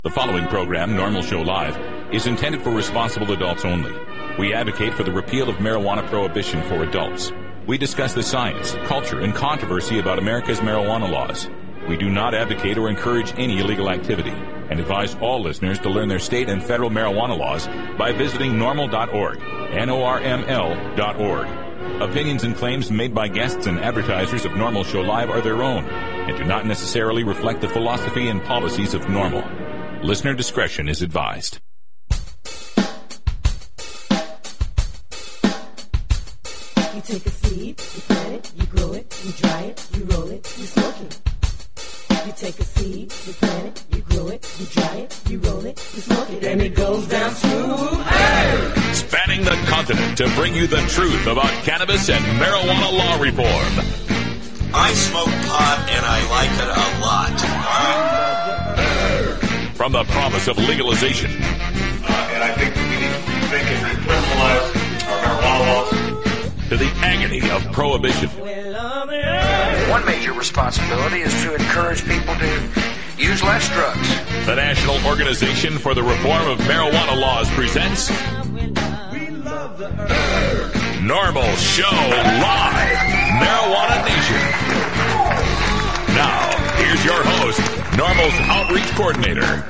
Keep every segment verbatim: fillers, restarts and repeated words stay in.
The following program, Normal Show Live, is intended for responsible adults only. We advocate for the repeal of marijuana prohibition for adults. We discuss the science, culture, and controversy about America's marijuana laws. We do not advocate or encourage any illegal activity and advise all listeners to learn their state and federal marijuana laws by visiting normal dot org, N O R M L dot org. Opinions and claims made by guests and advertisers of Normal Show Live are their own and do not necessarily reflect the philosophy and policies of Normal. Listener discretion is advised. You take a seed, you plant it, you grow it, you dry it, you roll it, you smoke it. You take a seed, you plant it, you grow it, you dry it, you roll it, you smoke it, and it goes down smooth. Hey! Spanning the continent to bring you the truth about cannabis and marijuana law reform. I smoke pot and I like it a lot. From the promise of legalization. Uh, and I think we need to rethink and decriminalize our marijuana laws. To the agony of prohibition. One major responsibility is to encourage people to use less drugs. The National Organization for the Reform of Marijuana Laws presents Normal Show Live, Marijuana Nation. Now, here's your host, Normal's Outreach Coordinator,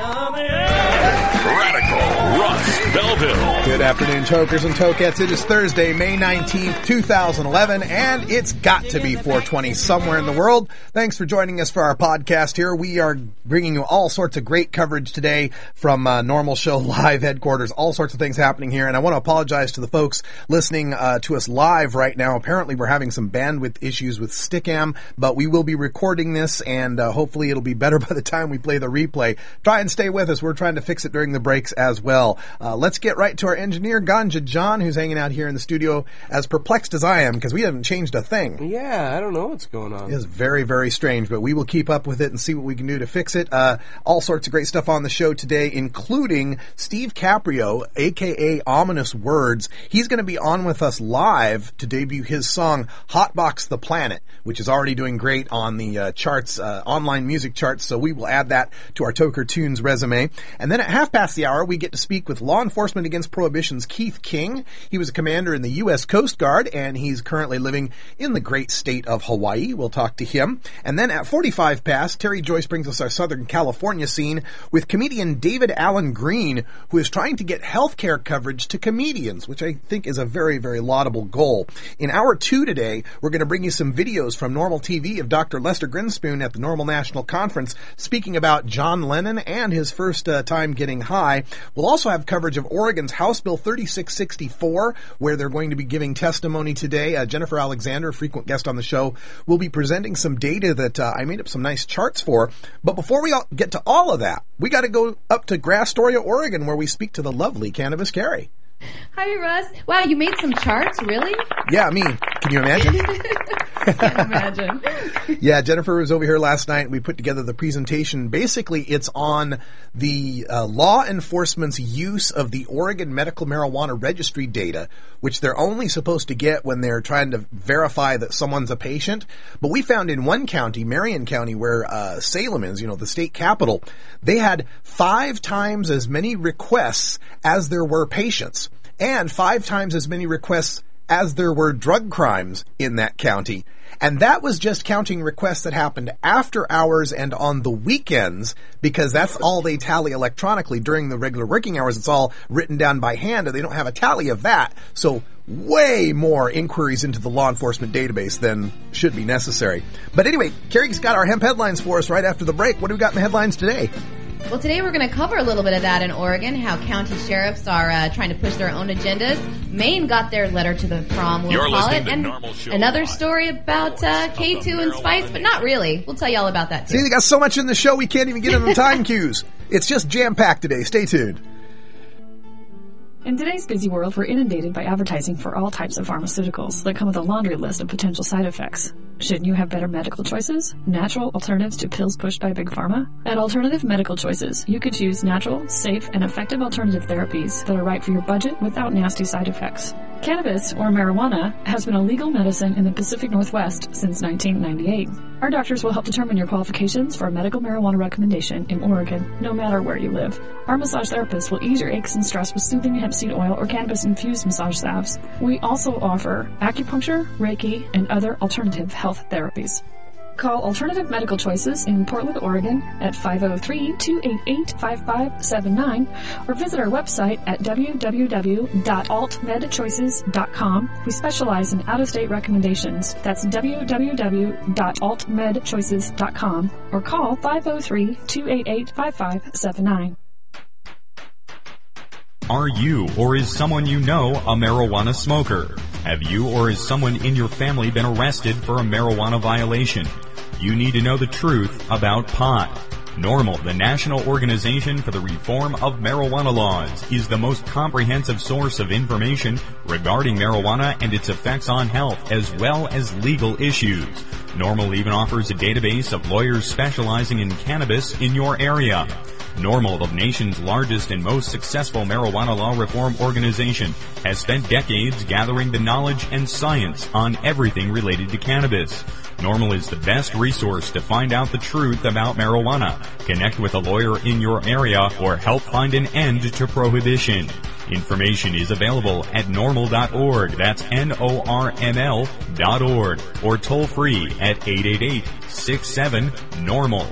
Radical Russ Belville. Good afternoon, tokers and tokettes. It is Thursday, May nineteenth, two thousand eleven, and it's got to be four twenty somewhere in the world. Thanks for joining us for our podcast here. We are bringing you all sorts of great coverage today from uh, Normal Show Live headquarters, all sorts of things happening here, and I want to apologize to the folks listening uh, to us live right now. Apparently, we're having some bandwidth issues with Stickam, but we will be recording this, and uh, hopefully it'll be better by the time we play the replay. Try and stay with us. We're trying to fix it during the breaks as well. Uh, let's get right to our engineer, Ganja John, who's hanging out here in the studio as perplexed as I am because we haven't changed a thing. Yeah, I don't know what's going on. It is very, very strange, but we will keep up with it and see what we can do to fix it. Uh, all sorts of great stuff on the show today, including Steve Caprio, a k a. Ominous Words. He's going to be on with us live to debut his song, Hotbox the Planet, which is already doing great on the uh, charts, uh, online music charts, so we will add that to our Toker Tunes resume. And then at half past the hour, we get to speak with Law Enforcement Against Prohibition's Keith King. He was a commander in the U S Coast Guard, and he's currently living in the great state of Hawaii. We'll talk to him. And then at forty-five past, Terry Joyce brings us our Southern California scene with comedian David Allen Green, who is trying to get healthcare coverage to comedians, which I think is a very, very laudable goal. In hour two today, we're going to bring you some videos from Normal T V of Doctor Lester Grinspoon at the Normal National Conference speaking about John Lennon and his first uh, time getting high. We'll also have coverage of Oregon's House Bill thirty-six sixty-four, where they're going to be giving testimony today. Uh, Jennifer Alexander, a frequent guest on the show, will be presenting some data that uh, I made up some nice charts for. But before we all get to all of that, we got to go up to Astoria, Oregon, where we speak to the lovely Cannabis Carrie. Hi, Russ. Wow, you made some charts, really? Yeah, me. Can you imagine? Can't imagine. Yeah, Jennifer was over here last night, and we put together the presentation. Basically, it's on the uh, law enforcement's use of the Oregon Medical Marijuana Registry data, which they're only supposed to get when they're trying to verify that someone's a patient. But we found in one county, Marion County, where uh, Salem is, you know, the state capital, they had five times as many requests as there were patients, and five times as many requests as there were drug crimes in that county. And that was just counting requests that happened after hours and on the weekends, because that's all they tally electronically. During the regular working hours, it's all written down by hand, and they don't have a tally of that. So way more inquiries into the law enforcement database than should be necessary. But anyway, Carrie's got our hemp headlines for us right after the break. What do we got in the headlines today? Well, today we're going to cover a little bit of that in Oregon, how county sheriffs are uh, trying to push their own agendas. Maine got their letter to the prom, we'll You're call it. To and another story about uh, K two and Spice, but not really. We'll tell you all about that, too. See, they got so much in the show we can't even get in the time cues. It's just jam-packed today. Stay tuned. In today's busy world, we're inundated by advertising for all types of pharmaceuticals that come with a laundry list of potential side effects. Shouldn't you have better medical choices? Natural alternatives to pills pushed by Big Pharma? At Alternative Medical Choices, you could choose natural, safe, and effective alternative therapies that are right for your budget without nasty side effects. Cannabis, or marijuana, has been a legal medicine in the Pacific Northwest since nineteen ninety-eight. Our doctors will help determine your qualifications for a medical marijuana recommendation in Oregon, no matter where you live. Our massage therapists will ease your aches and stress with soothing hemp seed oil or cannabis-infused massage salves. We also offer acupuncture, Reiki, and other alternative health therapies. Call Alternative Medical Choices in Portland, Oregon at five oh three, two eight eight, five five seven nine or visit our website at w w w dot alt med choices dot com. We specialize in out-of-state recommendations. That's w w w dot alt med choices dot com or call five oh three, two eight eight, five five seven nine. Are you or is someone you know a marijuana smoker? Have you or is someone in your family been arrested for a marijuana violation? You need to know the truth about pot. NORML, the National Organization for the Reform of Marijuana Laws, is the most comprehensive source of information regarding marijuana and its effects on health, as well as legal issues. NORML even offers a database of lawyers specializing in cannabis in your area. NORML, the nation's largest and most successful marijuana law reform organization, has spent decades gathering the knowledge and science on everything related to cannabis. NORML is the best resource to find out the truth about marijuana, connect with a lawyer in your area, or help find an end to prohibition. Information is available at normal dot org, that's N O R M L dot org, or toll free at eight eight eight, six seven, normal.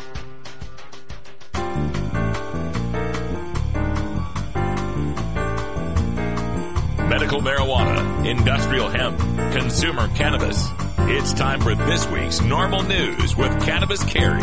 Medical marijuana, industrial hemp, consumer cannabis. It's time for this week's NORML News with Cannabis Carrie.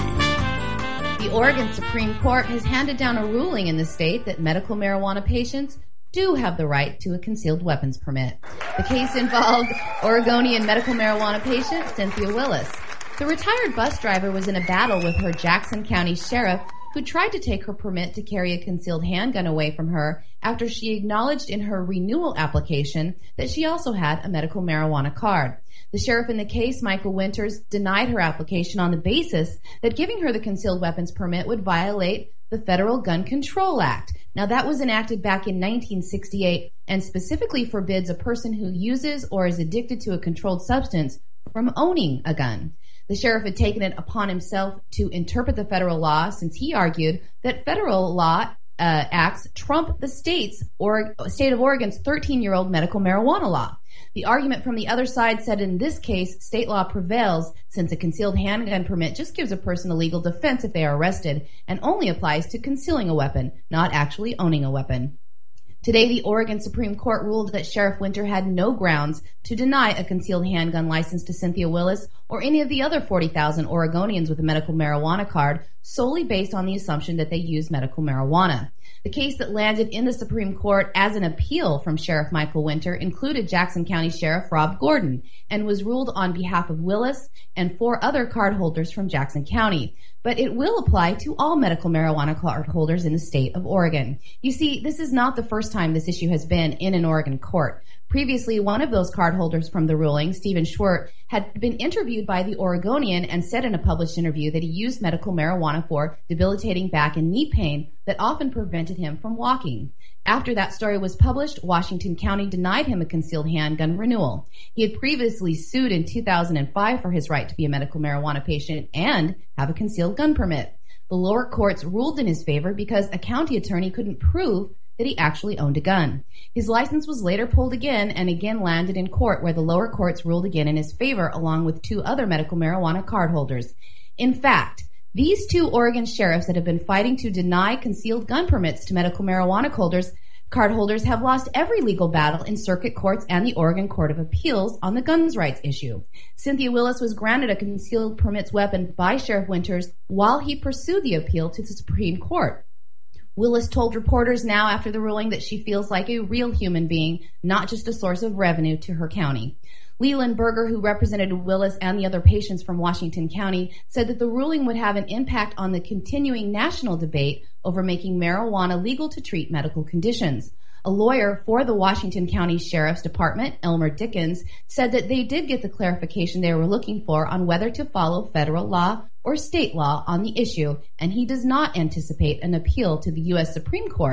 The Oregon Supreme Court has handed down a ruling in the state that medical marijuana patients do have the right to a concealed weapons permit. The case involved Oregonian medical marijuana patient Cynthia Willis. The retired bus driver was in a battle with her Jackson County sheriff, who tried to take her permit to carry a concealed handgun away from her after she acknowledged in her renewal application that she also had a medical marijuana card. The sheriff in the case, Michael Winters, denied her application on the basis that giving her the concealed weapons permit would violate the Federal Gun Control Act. Now, that was enacted back in nineteen sixty-eight and specifically forbids a person who uses or is addicted to a controlled substance from owning a gun. The sheriff had taken it upon himself to interpret the federal law since he argued that federal law uh, acts trump the state's or state of Oregon's thirteen-year-old medical marijuana law. The argument from the other side said in this case, state law prevails since a concealed handgun permit just gives a person a legal defense if they are arrested and only applies to concealing a weapon, not actually owning a weapon. Today, the Oregon Supreme Court ruled that Sheriff Winter had no grounds to deny a concealed handgun license to Cynthia Willis or any of the other forty thousand Oregonians with a medical marijuana card solely based on the assumption that they use medical marijuana. The case that landed in the Supreme Court as an appeal from Sheriff Michael Winter included Jackson County Sheriff Rob Gordon and was ruled on behalf of Willis and four other cardholders from Jackson County. But it will apply to all medical marijuana card holders in the state of Oregon. You see, this is not the first time this issue has been in an Oregon court. Previously, one of those cardholders from the ruling, Stephen Schwert, had been interviewed by the Oregonian and said in a published interview that he used medical marijuana for debilitating back and knee pain that often prevented him from walking. After that story was published, Washington County denied him a concealed handgun renewal. He had previously sued in two thousand five for his right to be a medical marijuana patient and have a concealed gun permit. The lower courts ruled in his favor because a county attorney couldn't prove that he actually owned a gun. His license was later pulled again and again landed in court, where the lower courts ruled again in his favor along with two other medical marijuana cardholders. In fact, these two Oregon sheriffs that have been fighting to deny concealed gun permits to medical marijuana holders, cardholders have lost every legal battle in circuit courts and the Oregon Court of Appeals on the guns rights issue. Cynthia Willis was granted a concealed permits weapon by Sheriff Winters while he pursued the appeal to the Supreme Court. Willis told reporters now after the ruling that she feels like a real human being, not just a source of revenue to her county. Leland Berger, who represented Willis and the other patients from Washington County, said that the ruling would have an impact on the continuing national debate over making marijuana legal to treat medical conditions. A lawyer for the Washington County Sheriff's Department, Elmer Dickens, said that they did get the clarification they were looking for on whether to follow federal law or state law on the issue, and he does not anticipate an appeal to the U S Supreme Court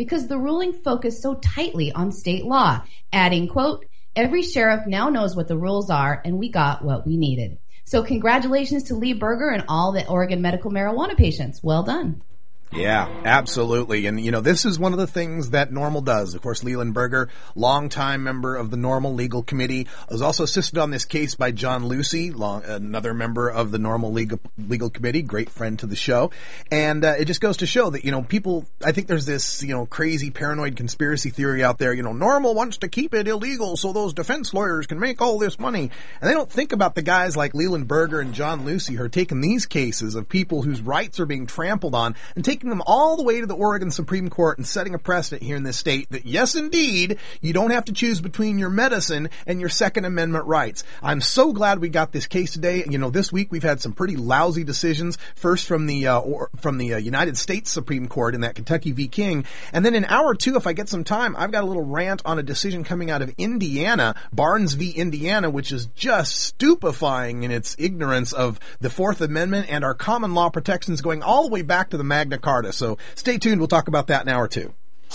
because the ruling focused so tightly on state law, adding, quote, every sheriff now knows what the rules are, and we got what we needed. So congratulations to Lee Berger and all the Oregon medical marijuana patients. Well done. Yeah, absolutely. And, you know, this is one of the things that NORML does. Of course, Leland Berger, longtime member of the NORML Legal Committee, was also assisted on this case by John Lucy, long, another member of the NORML Legal, Legal Committee, great friend to the show. And uh, it just goes to show that, you know, people, I think there's this, you know, crazy paranoid conspiracy theory out there, you know, NORML wants to keep it illegal so those defense lawyers can make all this money. And they don't think about the guys like Leland Berger and John Lucy who are taking these cases of people whose rights are being trampled on and taking them all the way to the Oregon Supreme Court and setting a precedent here in this state that, yes, indeed, you don't have to choose between your medicine and your Second Amendment rights. I'm so glad we got this case today. You know, this week we've had some pretty lousy decisions, first from the uh, or, from the uh, United States Supreme Court in that Kentucky v. King, and then in hour two, if I get some time, I've got a little rant on a decision coming out of Indiana, Barnes v. Indiana, which is just stupefying in its ignorance of the Fourth Amendment and our common law protections going all the way back to the Magna Carta. So stay tuned. We'll talk about that in hour two.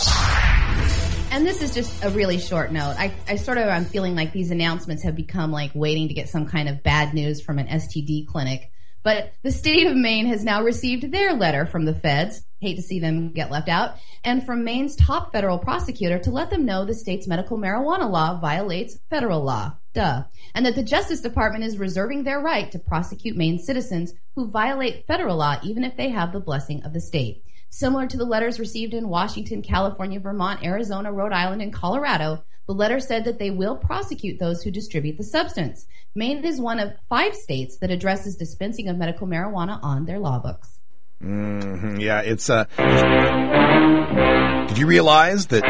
And this is just a really short note. I, I sort of am feeling like these announcements have become like waiting to get some kind of bad news from an S T D clinic. But the state of Maine has now received their letter from the feds. Hate to see them get left out. And from Maine's top federal prosecutor to let them know the state's medical marijuana law violates federal law. Duh. And that the Justice Department is reserving their right to prosecute Maine citizens who violate federal law even if they have the blessing of the state. Similar to the letters received in Washington, California, Vermont, Arizona, Rhode Island, and Colorado, the letter said that they will prosecute those who distribute the substance. Maine is one of five states that addresses dispensing of medical marijuana on their law books. Mm-hmm. Yeah, it's, uh, did you realize that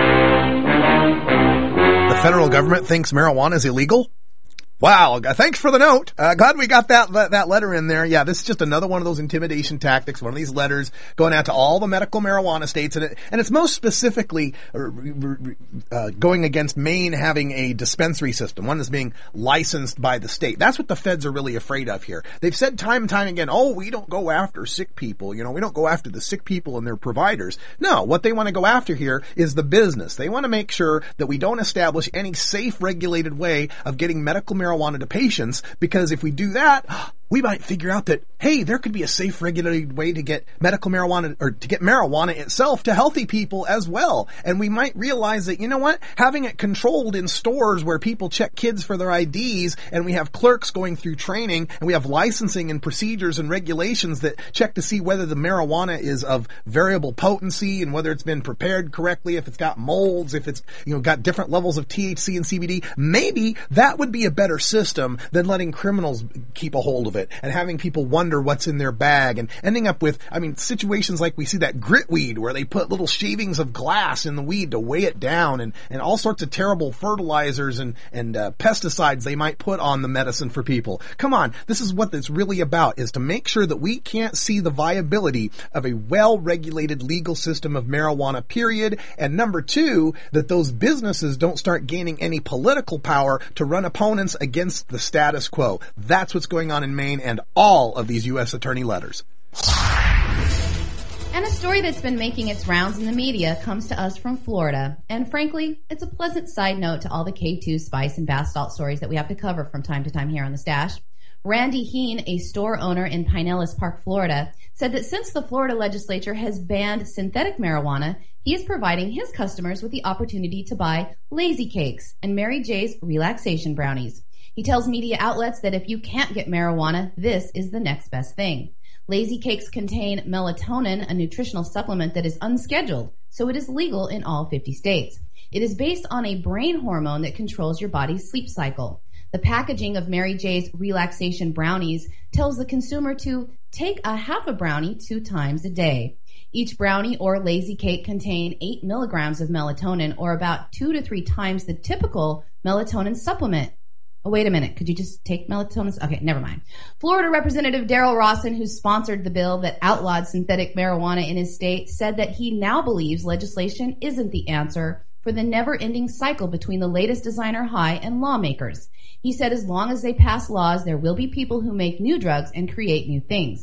the federal government thinks marijuana is illegal? Wow, thanks for the note. Uh, glad we got that, that that letter in there. Yeah, this is just another one of those intimidation tactics, one of these letters going out to all the medical marijuana states, and it, and it's most specifically uh, going against Maine having a dispensary system, one that's being licensed by the state. That's what the feds are really afraid of here. They've said time and time again, oh, we don't go after sick people, you know, we don't go after the sick people and their providers. No, what they want to go after here is the business. They want to make sure that we don't establish any safe, regulated way of getting medical marijuana marijuana to patients, because if we do that, we might figure out that, hey, there could be a safe, regulated way to get medical marijuana, or to get marijuana itself to healthy people as well. And we might realize that, you know what, having it controlled in stores where people check kids for their I Ds, and we have clerks going through training, and we have licensing and procedures and regulations that check to see whether the marijuana is of variable potency and whether it's been prepared correctly, if it's got molds, if it's, you know, got different levels of T H C and C B D. Maybe that would be a better system than letting criminals keep a hold of it and having people wonder what's in their bag and ending up with, I mean, situations like we see that grit weed where they put little shavings of glass in the weed to weigh it down, and, and all sorts of terrible fertilizers and, and uh, pesticides they might put on the medicine for people. Come on, this is what it's really about, is to make sure that we can't see the viability of a well-regulated legal system of marijuana, period. And number two, that those businesses don't start gaining any political power to run opponents against the status quo. That's what's going on in Maine and all of these U S attorney letters. And a story that's been making its rounds in the media comes to us from Florida. And frankly, it's a pleasant side note to all the K two, Spice, and Bath Salt stories that we have to cover from time to time here on The Stash. Randy Heen, a store owner in Pinellas Park, Florida, said that since the Florida legislature has banned synthetic marijuana, he is providing his customers with the opportunity to buy Lazy Cakes and Mary J's relaxation brownies. He tells media outlets that if you can't get marijuana, this is the next best thing. Lazy Cakes contain melatonin, a nutritional supplement that is unscheduled, so it is legal in all fifty states. It is based on a brain hormone that controls your body's sleep cycle. The packaging of Mary J's relaxation brownies tells the consumer to take a half a brownie two times a day. Each brownie or lazy cake contain eight milligrams of melatonin, or about two to three times the typical melatonin supplement. Oh, wait a minute. Could you just take melatonin? Okay, never mind. Florida Representative Darrell Rawson, who sponsored the bill that outlawed synthetic marijuana in his state, said that he now believes legislation isn't the answer for the never-ending cycle between the latest designer high and lawmakers. He said as long as they pass laws, there will be people who make new drugs and create new things.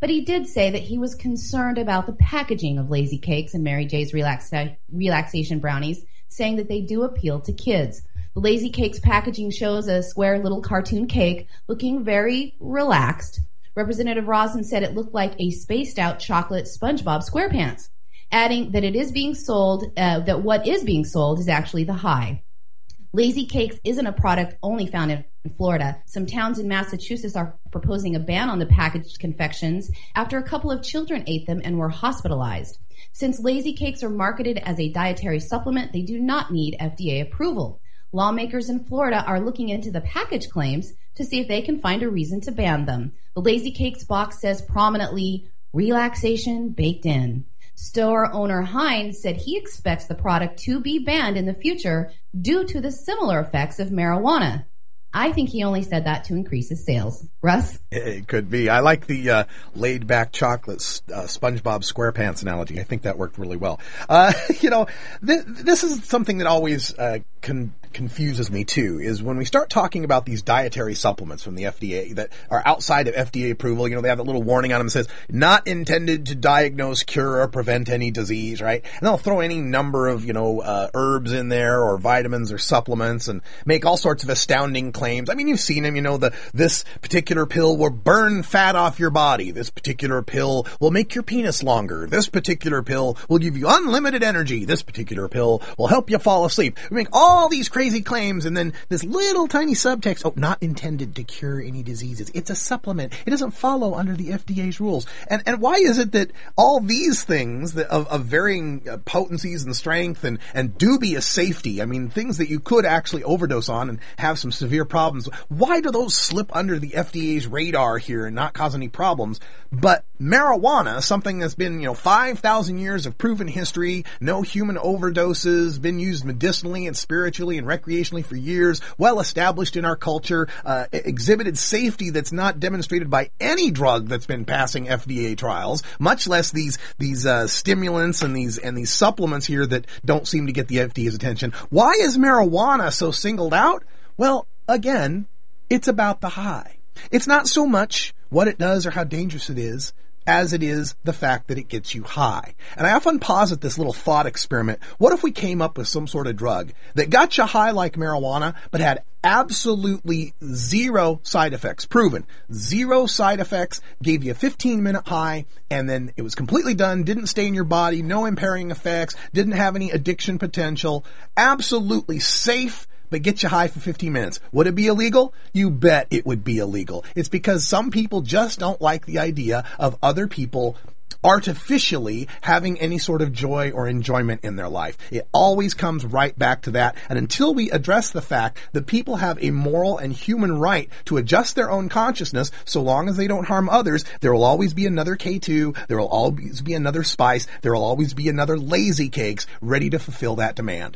but he did say that he was concerned about the packaging of Lazy Cakes and Mary J's relaxa- relaxation brownies, saying that they do appeal to kids. The Lazy Cakes packaging shows a square little cartoon cake looking very relaxed. Representative Rosen said it looked like a spaced-out chocolate SpongeBob SquarePants, adding that it is being sold, uh, that what is being sold is actually the high. Lazy Cakes isn't a product only found in Florida. Some towns in Massachusetts are proposing a ban on the packaged confections after a couple of children ate them and were hospitalized. Since Lazy Cakes are marketed as a dietary supplement, they do not need F D A approval. Lawmakers in Florida are looking into the package claims to see if they can find a reason to ban them. The Lazy Cakes box says prominently, relaxation baked in. Store owner Hines said he expects the product to be banned in the future due to the similar effects of marijuana. I think he only said that to increase his sales. Russ? It could be. I like the uh, laid-back chocolate uh, SpongeBob SquarePants analogy. I think that worked really well. Uh, you know, th- this is something that always uh, con- confuses me, too, is when we start talking about these dietary supplements from the F D A that are outside of F D A approval. You know, they have a little warning on them that says, not intended to diagnose, cure, or prevent any disease, right? And they'll throw any number of, you know, uh, herbs in there or vitamins or supplements and make all sorts of astounding claims. Claims. I mean, you've seen them, you know, the, this particular pill will burn fat off your body. This particular pill will make your penis longer. This particular pill will give you unlimited energy. This particular pill will help you fall asleep. We make all these crazy claims and then this little tiny subtext, oh, not intended to cure any diseases. It's a supplement. It doesn't follow under the F D A's rules. And, and why is it that all these things that of, of varying uh, potencies and strength and, and dubious safety, I mean, things that you could actually overdose on and have some severe problems. Why do those slip under the F D A's radar here and not cause any problems? But marijuana, something that's been, you know, five thousand years of proven history, no human overdoses, been used medicinally and spiritually and recreationally for years, well established in our culture, uh, exhibited safety that's not demonstrated by any drug that's been passing F D A trials, much less these, these, uh, stimulants and these, and these supplements here that don't seem to get the F D A's attention. Why is marijuana so singled out? Well, again, it's about the high. It's not so much what it does or how dangerous it is as it is the fact that it gets you high. And I often posit this little thought experiment. What if we came up with some sort of drug that got you high like marijuana, but had absolutely zero side effects, proven, zero side effects, gave you a fifteen minute high, and then it was completely done, didn't stay in your body, no impairing effects, didn't have any addiction potential, absolutely safe, but get you high for fifteen minutes. Would it be illegal? You bet it would be illegal. It's because some people just don't like the idea of other people artificially having any sort of joy or enjoyment in their life. It always comes right back to that. And until we address the fact that people have a moral and human right to adjust their own consciousness, so long as they don't harm others, there will always be another K two, there will always be another Spice, there will always be another Lazy Cakes ready to fulfill that demand.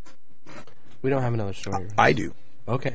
We don't have another story. Right? I do. Okay.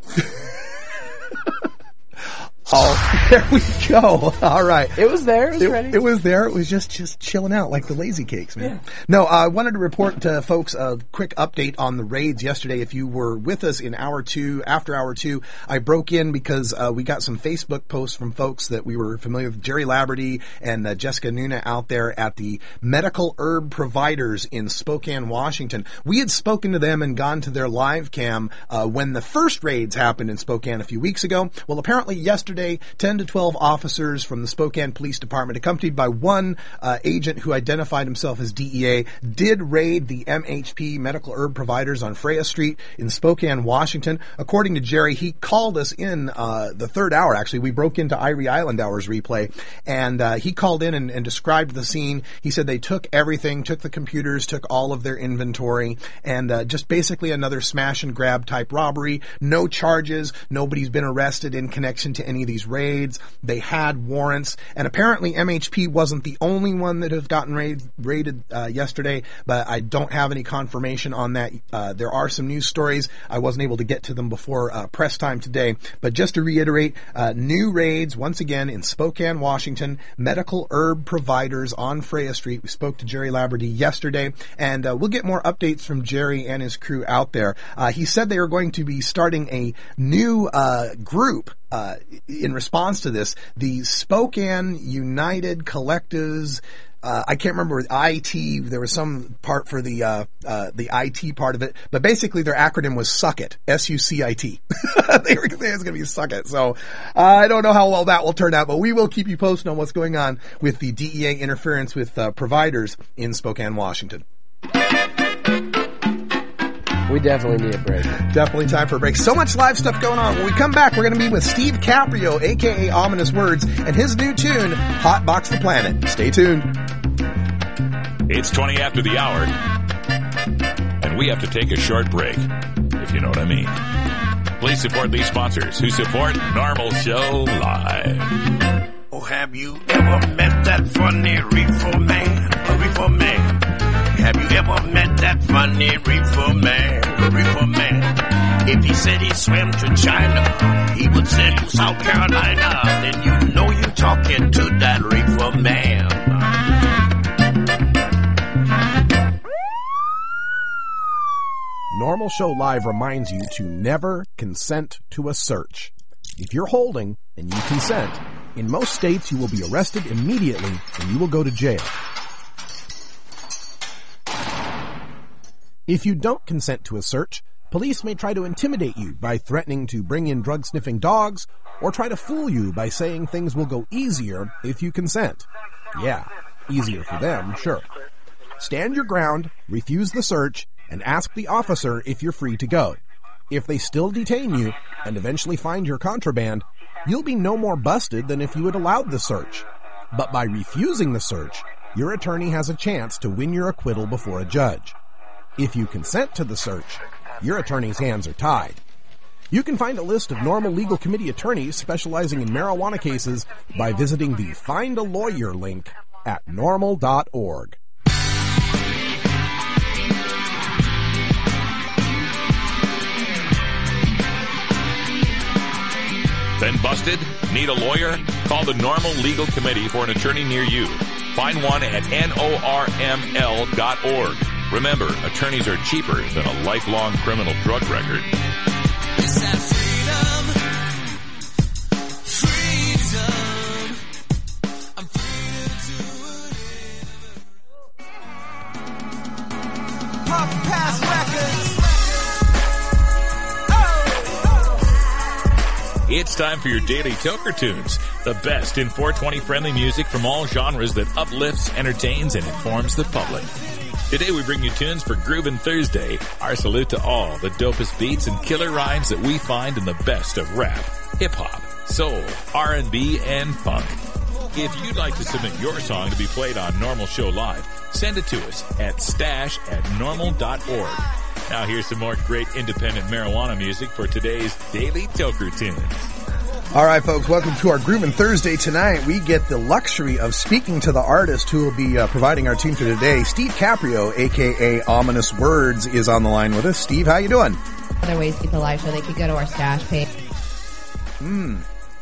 Oh, there we go. All right. It was there. It was it, ready. It was there. It was just, just chilling out like the Lazy Cakes, man. Yeah. No, I wanted to report to folks a quick update on the raids yesterday. If you were with us in hour two, after hour two, I broke in because uh, we got some Facebook posts from folks that we were familiar with, Jerry Laberty and uh, Jessica Nuna out there at the Medical Herb Providers in Spokane, Washington. We had spoken to them and gone to their live cam uh, when the first raids happened in Spokane a few weeks ago. Well, apparently yesterday, ten to twelve officers from the Spokane Police Department, accompanied by one uh, agent who identified himself as D E A, did raid the M H P Medical Herb Providers on Freya Street in Spokane, Washington. According to Jerry, he called us in uh, the third hour, actually. We broke into Irie Island Hour's replay, and uh, he called in and, and described the scene. He said they took everything, took the computers, took all of their inventory, and uh, just basically another smash and grab type robbery. No charges. Nobody's been arrested in connection to any of these raids. They had warrants, and apparently M H P wasn't the only one that have gotten raid, raided uh, yesterday, but I don't have any confirmation on that. Uh, there are some news stories. I wasn't able to get to them before uh, press time today, but just to reiterate, uh, new raids once again in Spokane, Washington, Medical Herb Providers on Freya Street. We spoke to Jerry Laberty yesterday, and uh, we'll get more updates from Jerry and his crew out there. Uh, he said they are going to be starting a new uh, group uh, in response to this, the Spokane United Collectives. Uh, I can't remember I T. There was some part for the uh, uh, the I T part of it, but basically their acronym was Suck It, S U C I T. They were saying it was going to be Suck It. So uh, I don't know how well that will turn out, but we will keep you posted on what's going on with the D E A interference with uh, providers in Spokane, Washington. We definitely need a break. Definitely time for a break. So much live stuff going on. When we come back, we're going to be with Steve Caprio, a k a. Ominous Words, and his new tune, Hotbox the Planet. Stay tuned. It's twenty after the hour, and we have to take a short break, if you know what I mean. Please support these sponsors who support Normal Show Live. Oh, have you ever met that funny reefer man? A reefer man. Have you ever met that funny reefer man? Reefer man. If he said he swam to China, he would send you South Carolina. Then you know you're talking to that reefer man. Normal Show Live reminds you to never consent to a search. If you're holding and you consent, in most states you will be arrested immediately and you will go to jail. If you don't consent to a search, police may try to intimidate you by threatening to bring in drug-sniffing dogs or try to fool you by saying things will go easier if you consent. Yeah, easier for them, sure. Stand your ground, refuse the search, and ask the officer if you're free to go. If they still detain you and eventually find your contraband, you'll be no more busted than if you had allowed the search. But by refusing the search, your attorney has a chance to win your acquittal before a judge. If you consent to the search, your attorney's hands are tied. You can find a list of Normal Legal Committee attorneys specializing in marijuana cases by visiting the Find a Lawyer link at normal dot org. Been busted? Need a lawyer? Call the Normal Legal Committee for an attorney near you. Find one at N O R M L dot org. Remember, attorneys are cheaper than a lifelong criminal drug record. It's that freedom, freedom. I'm free to do it. Pop Pass Records. It's time for your daily Toker Tunes, the best in four twenty friendly music from all genres that uplifts, entertains, and informs the public. Today we bring you tunes for Groovin' Thursday. Our salute to all the dopest beats and killer rhymes that we find in the best of rap, hip-hop, soul, R and B, and funk. If you'd like to submit your song to be played on Normal Show Live, send it to us at stash at normal dot org. Now here's some more great independent marijuana music for today's Daily Toker Tunes. All right, folks, welcome to our Groovin' Thursday. Tonight, we get the luxury of speaking to the artist who will be uh, providing our tune for today. Steve Caprio, a k a. Ominous Words, is on the line with us. Steve, how you doing? Other ways to get the live show, they could go to our stash page. Hmm.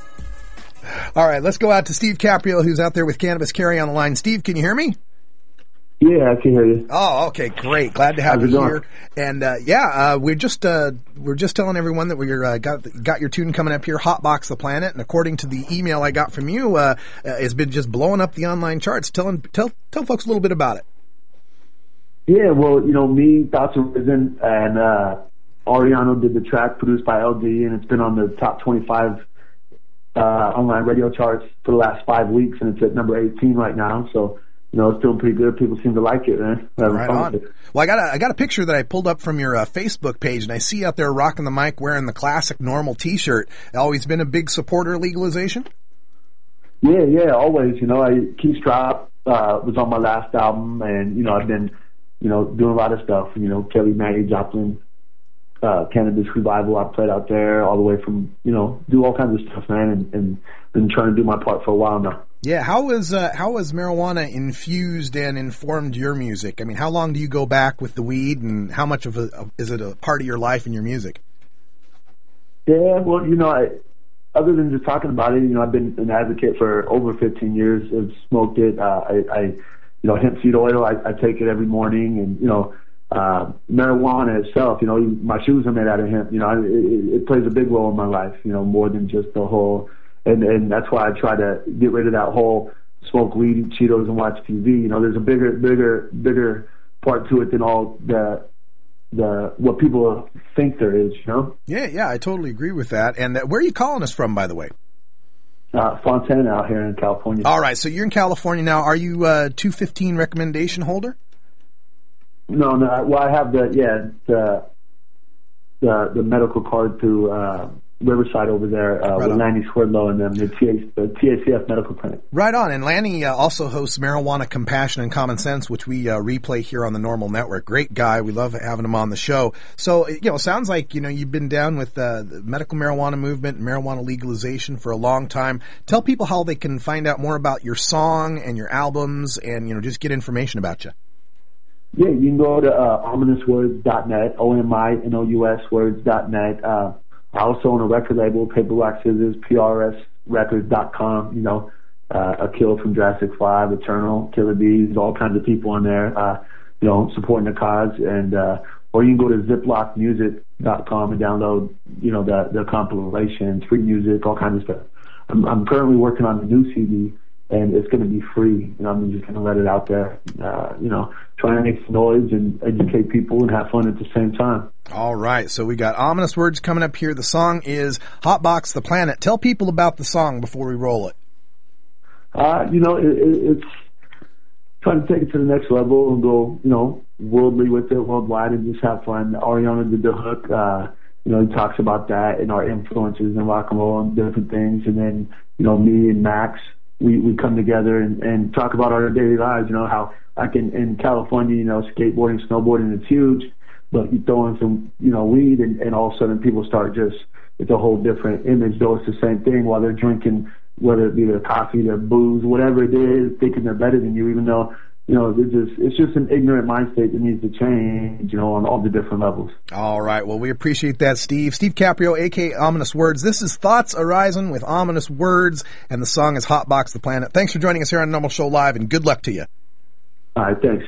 All right, let's go out to Steve Caprio, who's out there with Cannabis Carry on the line. Steve, can you hear me? Yeah, I can hear you. Oh, okay, great. Glad to have How's you it here. going? And uh, yeah, uh, we're just uh, we're just telling everyone that we're uh, got got your tune coming up here, Hotbox the Planet. And according to the email I got from you, uh, uh, it's been just blowing up the online charts. Tell tell tell folks a little bit about it. Yeah, well, you know, me, Thoughts Arisen, and uh, Ariano did the track produced by L D, and it's been on the top twenty-five uh, online radio charts for the last five weeks, and it's at number eighteen right now. So, you know, it's doing pretty good. People seem to like it, man. Right on. Well, I got a, I got a picture that I pulled up from your uh, Facebook page, and I see you out there rocking the mic, wearing the classic Normal T-shirt. Always been a big supporter of legalization? Yeah, yeah, always. You know, I, Keith Strop uh, was on my last album, and, you know, I've been, you know, doing a lot of stuff. You know, Kelly, Maggie, Joplin, uh, Cannabis Revival, I played out there all the way from, you know, do all kinds of stuff, man, and, and been trying to do my part for a while now. Yeah, how is uh, how has marijuana infused and informed your music? I mean, how long do you go back with the weed, and how much of a is it a part of your life and your music? Yeah, well, you know, I, other than just talking about it, you know, I've been an advocate for over fifteen years. I've smoked it. Uh, I, I, you know, hemp seed oil. I, I take it every morning, and you know, uh, marijuana itself, you know, my shoes are made out of hemp. You know, it, it, it plays a big role in my life, you know, more than just the whole, and, and that's why I try to get rid of that whole smoke weed, eat Cheetos, and watch T V. You know, there's a bigger, bigger, bigger part to it than all the, the, what people think there is, you know? Yeah, yeah, I totally agree with that. And uh, where are you calling us from, by the way? Uh, Fontana out here in California. All right, so you're in California now. Are you a two fifteen recommendation holder? No, no. Well, I have the yeah the the, the medical card through uh, Riverside over there uh, right with on. Lanny Swerdlow and them, the, T A, the T A C F Medical Clinic. Right on. And Lanny uh, also hosts Marijuana, Compassion, and Common Sense, which we uh, replay here on the Normal Network. Great guy. We love having him on the show. So, you know, sounds like, you know, you've been down with uh, the medical marijuana movement and marijuana legalization for a long time. Tell people how they can find out more about your song and your albums and, you know, just get information about you. Yeah, you can go to uh, ominous words dot net, O M I N O U S words dot net. Uh, I also own a record label, Paper Rock Scissors, P R S records dot com, you know, uh, Akil from Jurassic five, Eternal, Killer Bees, all kinds of people on there, uh, you know, supporting the cause. And, uh, or you can go to ziploc music dot com and download, you know, the, the compilations, free music, all kinds of stuff. I'm, I'm currently working on a new C D, and it's going to be free. You know, I'm just going to let it out there, uh, you know, trying to make some noise and educate people and have fun at the same time. All right, so we got Ominous Words coming up here. The song is Hotbox the Planet. Tell people about the song before we roll it. Uh, you know, it, it, it's trying to take it to the next level and go, you know, worldly with it, worldwide, and just have fun. Ariana did the hook. Uh, you know, he talks about that and our influences in rock and roll and different things. And then, you know, me and Max, we, we come together and, and talk about our daily lives, you know, how like in, in California, you know, skateboarding, snowboarding, it's huge, but you throw in some, you know, weed and, and all of a sudden people start just, it's a whole different image, though it's the same thing while they're drinking, whether it be their coffee, their booze, whatever it is, thinking they're better than you, even though, you know, it's just, it's just an ignorant mind state that needs to change, you know, on all the different levels. All right. Well, we appreciate that, Steve. Steve Caprio, a k a. Ominous Words. This is Thoughts Arising with Ominous Words, and the song is Hotbox the Planet. Thanks for joining us here on Normal Show Live, and good luck to you. All right. Thanks.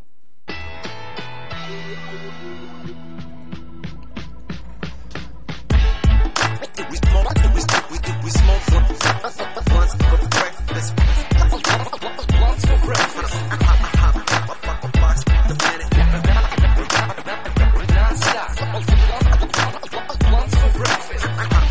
We smoke for blunts for breakfast. Blunts for breakfast. Box the planet. Non-stop. Blunts for breakfast.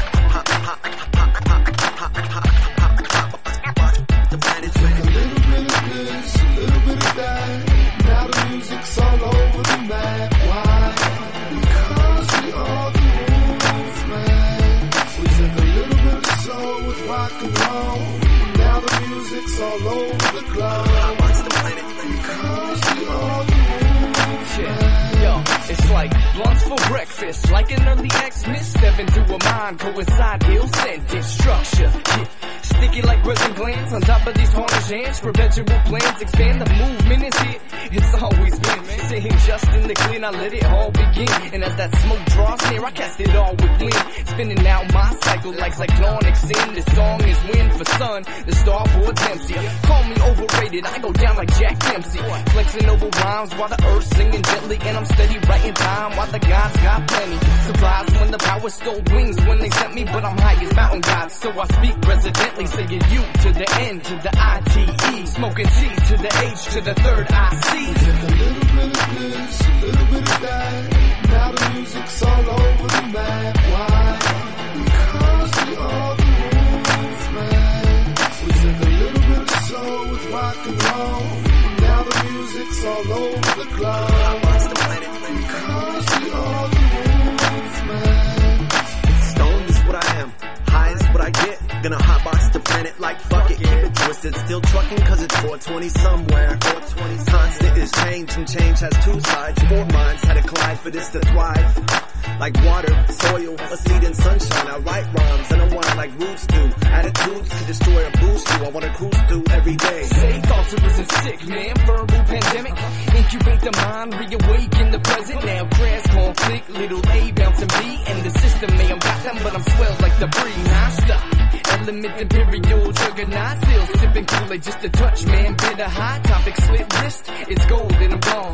The planet's a little bit of this, a little bit of that. Now the music's all over the map. Why? Because we are the movement. We took a little bit of soul with rock and roll. Now the music's all over the globe. Because we are the movement. Yo, it's like blunts for breakfast, like an early Xmas. Step into a mind, coincide, ill sentence structure. Yeah. Sticky like resin glands on top of these harness hands. Perpetual plans expand, the movement is here. It's always been sitting just in the clean. I let it all begin, and as that smoke draws near, I cast it all with wind. Spinning out my cycle like cyclonic sin. This song is wind for sun, the starboard's empty. Call me overrated, I go down like Jack Dempsey. Flexing over rhymes while the earth's singing gently, and I'm steady writing time while the gods got plenty. Surprised when the power stole wings when they sent me, but I'm high as mountain gods, so I speak residently. Saying U to the N to the I T E, smoking T to the H to the third I C. Take a little bit of this, a little bit of that. Now the music's all over the map. Why? Because we are the movement. We took a little bit of soul with rock and roll. Now the music's all over the globe. Because we are the movement. Stoned is what I am, high is what I get. Gonna hotbox the planet like fuck it, keep it twisted. Still trucking cause it's four twenty somewhere. Constant is change and change has two sides. Four minds had to collide for this to thrive. Like water, soil, a seed in sunshine. I write rhymes and I want like roots do. Attitudes can destroy or boost you. I wanna cruise through every day. Say thoughts it wasn't sick, man. Verbal pandemic. Incubate the mind, reawaken the present. Now crash conflict, little A bouncing B. And the system may I'm got them, but I'm swelled like the breeze. Non-stop. Element imperial juggernaut, still sipping Kool-Aid just a touch, man. Bitter hot topic, slit wrist. It's gold and I'm gone.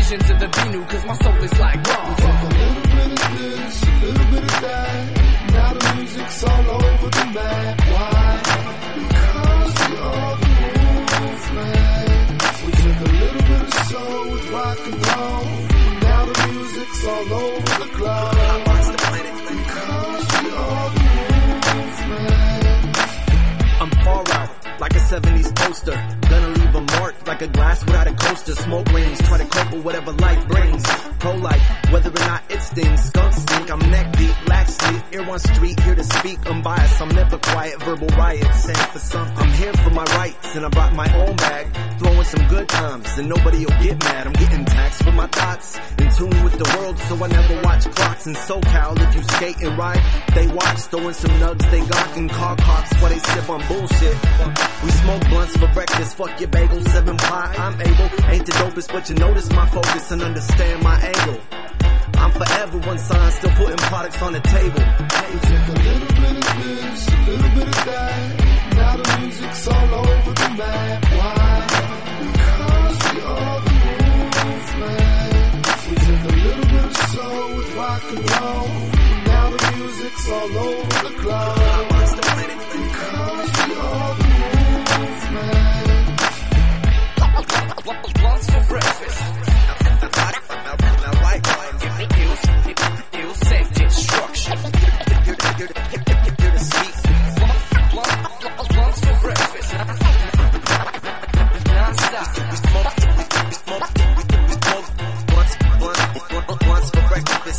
visions of the Venu, cause my soul is like raw. We take a little bit of this, a little bit of that. Now the music's all over the map. Why? Because we are the movement. We took a little bit of soul with rock and roll. Now the music's all over the globe. Because we are the movement. I'm far out, like a seventies poster. Gonna leave a mark like a glass without a coaster. Smoke rings, try to cope with whatever life brings. Pro-life, whether or not it stings. Skunk stink, I'm neck deep, lack sleep. Ear one street, here to speak, unbiased. I'm never quiet, verbal riot, saying for something. I'm here for my rights, and I brought my own bag. Throwing some good times, and nobody'll get mad. I'm getting taxed for my thoughts. In tune with the world, so I never watch clocks. In SoCal, if you skate and ride, they watch. Throwing some nugs, they gawk and call cops while they sip on bullshit. We smoke blunts for breakfast, fuck your bagel, seven pie, I'm able. Ain't the dopest, but you notice my focus and understand my angle. I'm forever one sign, still putting products on the table. We take a little bit of this, a little bit of that. Now the music's all over the map. Why? Because we are the movement. We take a little bit of soul with rock and roll. Now the music's all over the globe. Because we are the movement. Blunts for breakfast. Ill sent instruction. Blunts for breakfast. Non-stop. Blunts for breakfast.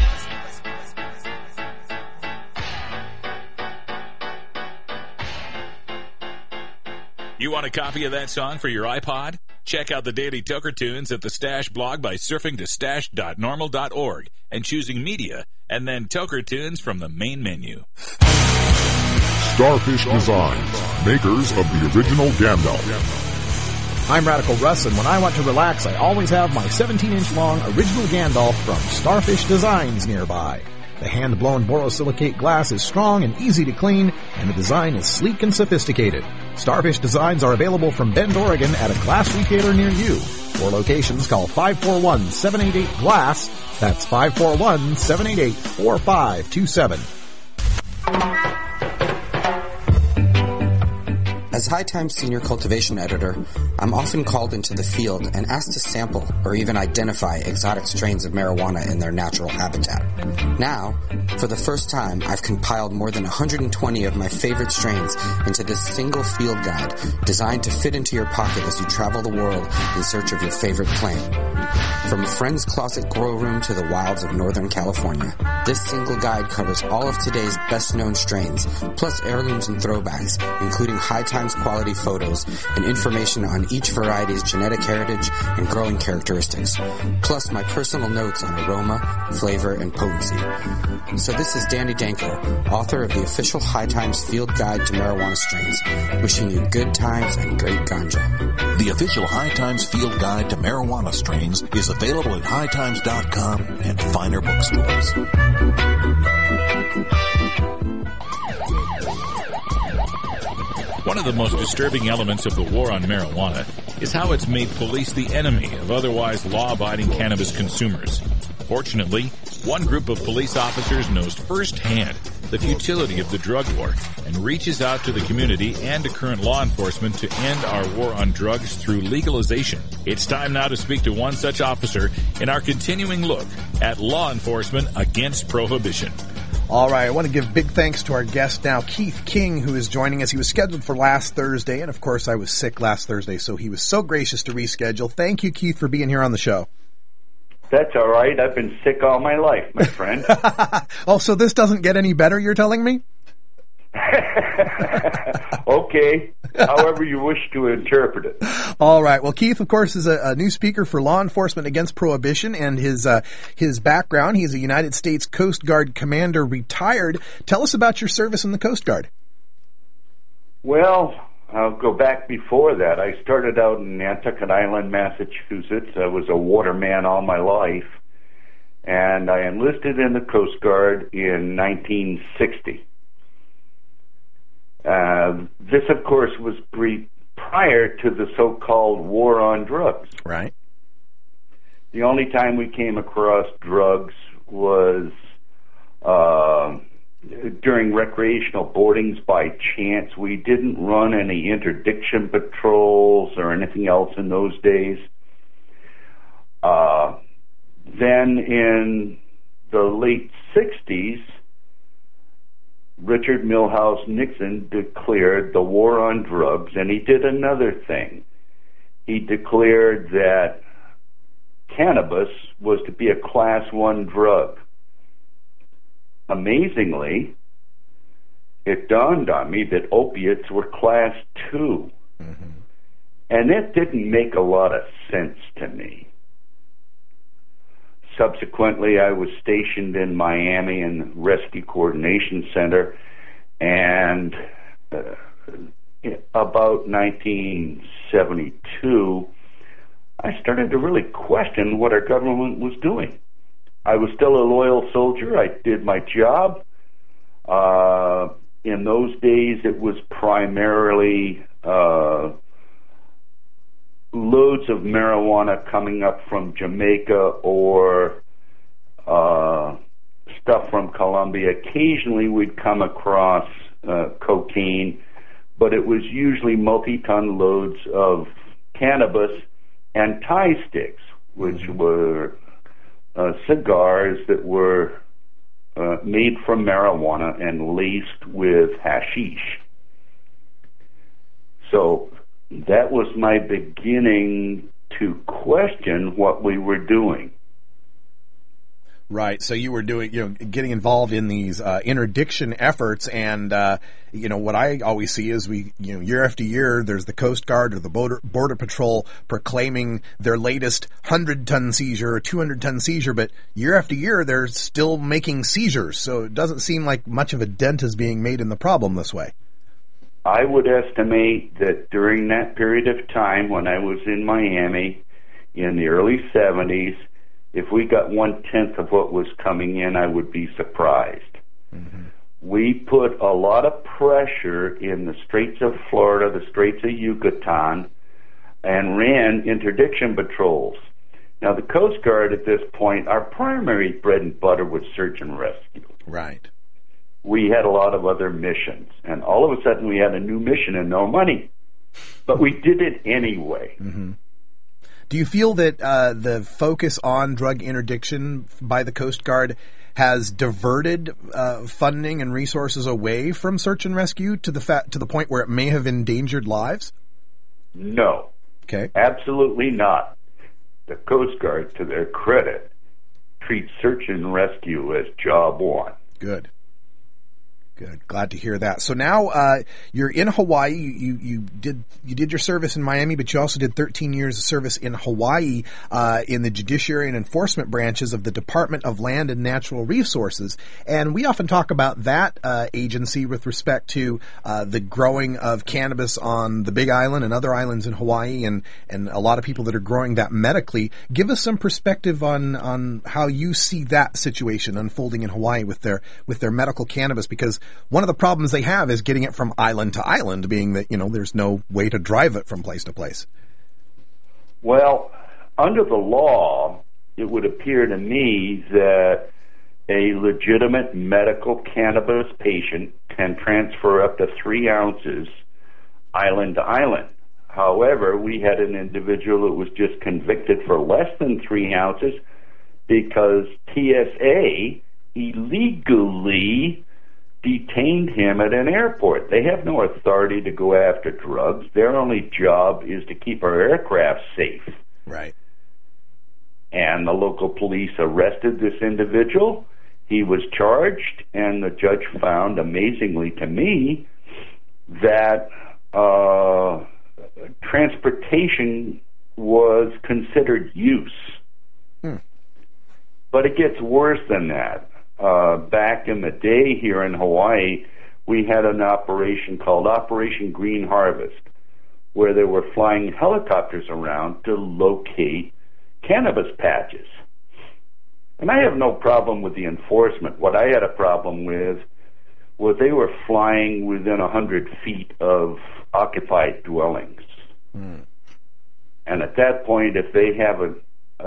You want a copy of that song for your iPod? Check out the Daily Toker Tunes at the Stash blog by surfing to stash dot normal dot org and choosing Media, and then Toker Tunes from the main menu. Starfish Designs, makers of the original Gandalf. I'm Radical Russ, and when I want to relax, I always have my seventeen inch long original Gandalf from Starfish Designs nearby. The hand-blown borosilicate glass is strong and easy to clean, and the design is sleek and sophisticated. Starfish Designs are available from Bend, Oregon at a glass retailer near you. For locations, call five four one, seven eight eight, GLASS. That's five four one, seven eight eight, four five two seven. As High Times Senior Cultivation Editor, I'm often called into the field and asked to sample or even identify exotic strains of marijuana in their natural habitat. Now, for the first time, I've compiled more than one hundred twenty of my favorite strains into this single field guide designed to fit into your pocket as you travel the world in search of your favorite plant. From a friend's closet grow room to the wilds of Northern California, this single guide covers all of today's best-known strains, plus heirlooms and throwbacks, including High Times quality photos and information on each variety's genetic heritage and growing characteristics, plus my personal notes on aroma, flavor, and potency. So this is Danny Danko, author of the official High Times Field Guide to Marijuana Strains, wishing you good times and great ganja. The official High Times Field Guide to Marijuana Strains is available at high times dot com and finer bookstores. One of the most disturbing elements of the war on marijuana is how it's made police the enemy of otherwise law-abiding cannabis consumers. Fortunately, one group of police officers knows firsthand the futility of the drug war and reaches out to the community and to current law enforcement to end our war on drugs through legalization. It's time now to speak to one such officer in our continuing look at law enforcement against prohibition. All right, I want to give big thanks to our guest now, Keith King, who is joining us. He was scheduled for last Thursday, and of course I was sick last Thursday, so he was so gracious to reschedule. Thank you, Keith, for being here on the show. That's all right. I've been sick all my life, my friend. Oh, so this doesn't get any better, you're telling me? Okay, however you wish to interpret it. All right. Well, Keith, of course, is a, a new speaker for Law Enforcement Against Prohibition, and his uh, his background, he's a United States Coast Guard commander, retired. Tell us about your service in the Coast Guard. Well, I'll go back before that. I started out in Nantucket Island, Massachusetts. I was a waterman all my life, and I enlisted in the Coast Guard in nineteen sixty. Uh, this, of course, was pre- prior to the so-called war on drugs. Right. The only time we came across drugs was uh, during recreational boardings by chance. We didn't run any interdiction patrols or anything else in those days. Uh, then in the late sixties, Richard Milhouse Nixon declared the war on drugs, and he did another thing. He declared that cannabis was to be a class one drug. Amazingly, it dawned on me that opiates were class two. Mm-hmm. And it didn't make a lot of sense to me. Subsequently, I was stationed in Miami in the Rescue Coordination Center, and uh, about nineteen seventy-two, I started to really question what our government was doing. I was still a loyal soldier. I did my job. Uh, in those days, it was primarily uh, loads of marijuana coming up from Jamaica or uh, stuff from Colombia. Occasionally, we'd come across uh, cocaine, but it was usually multi-ton loads of cannabis and tie sticks, which mm-hmm. were uh, cigars that were uh, made from marijuana and laced with hashish. So that was my beginning to question what we were doing. Right. So you were doing, you know, getting involved in these uh, interdiction efforts, and uh, you know what I always see is we, you know, year after year, there's the Coast Guard or the Border, Border Patrol proclaiming their latest hundred-ton seizure or two hundred ton seizure, but year after year, they're still making seizures. So it doesn't seem like much of a dent is being made in the problem this way. I would estimate that during that period of time when I was in Miami in the early seventies, if we got one-tenth of what was coming in, I would be surprised. Mm-hmm. We put a lot of pressure in the Straits of Florida, the Straits of Yucatan, and ran interdiction patrols. Now, the Coast Guard at this point, our primary bread and butter was search and rescue. Right. We had a lot of other missions, and all of a sudden we had a new mission and no money. But we did it anyway. Mm-hmm. Do you feel that uh, the focus on drug interdiction by the Coast Guard has diverted uh, funding and resources away from search and rescue to the fa- to the point where it may have endangered lives? No. Okay. Absolutely not. The Coast Guard, to their credit, treats search and rescue as job one. Good. Good. Glad to hear that. So now uh, you're in Hawaii. You, you you did you did your service in Miami, but you also did thirteen years of service in Hawaii uh, in the judiciary and enforcement branches of the Department of Land and Natural Resources. And we often talk about that uh, agency with respect to uh, the growing of cannabis on the Big Island and other islands in Hawaii, and, and a lot of people that are growing that medically. Give us some perspective on on how you see that situation unfolding in Hawaii with their with their medical cannabis, because one of the problems they have is getting it from island to island, being that, you know, there's no way to drive it from place to place. Well, under the law, it would appear to me that a legitimate medical cannabis patient can transfer up to three ounces island to island. However, we had an individual that was just convicted for less than three ounces because T S A illegally detained him at an airport. They have no authority to go after drugs. Their only job is to keep our aircraft safe. Right. And the local police arrested this individual. He was charged, and the judge found, amazingly to me, that uh, transportation was considered use. Hmm. But it gets worse than that. Uh, back in the day here in Hawaii, we had an operation called Operation Green Harvest, where they were flying helicopters around to locate cannabis patches. And I have no problem with the enforcement. What I had a problem with was they were flying within one hundred feet of occupied dwellings. Mm. And at that point, if they have a, a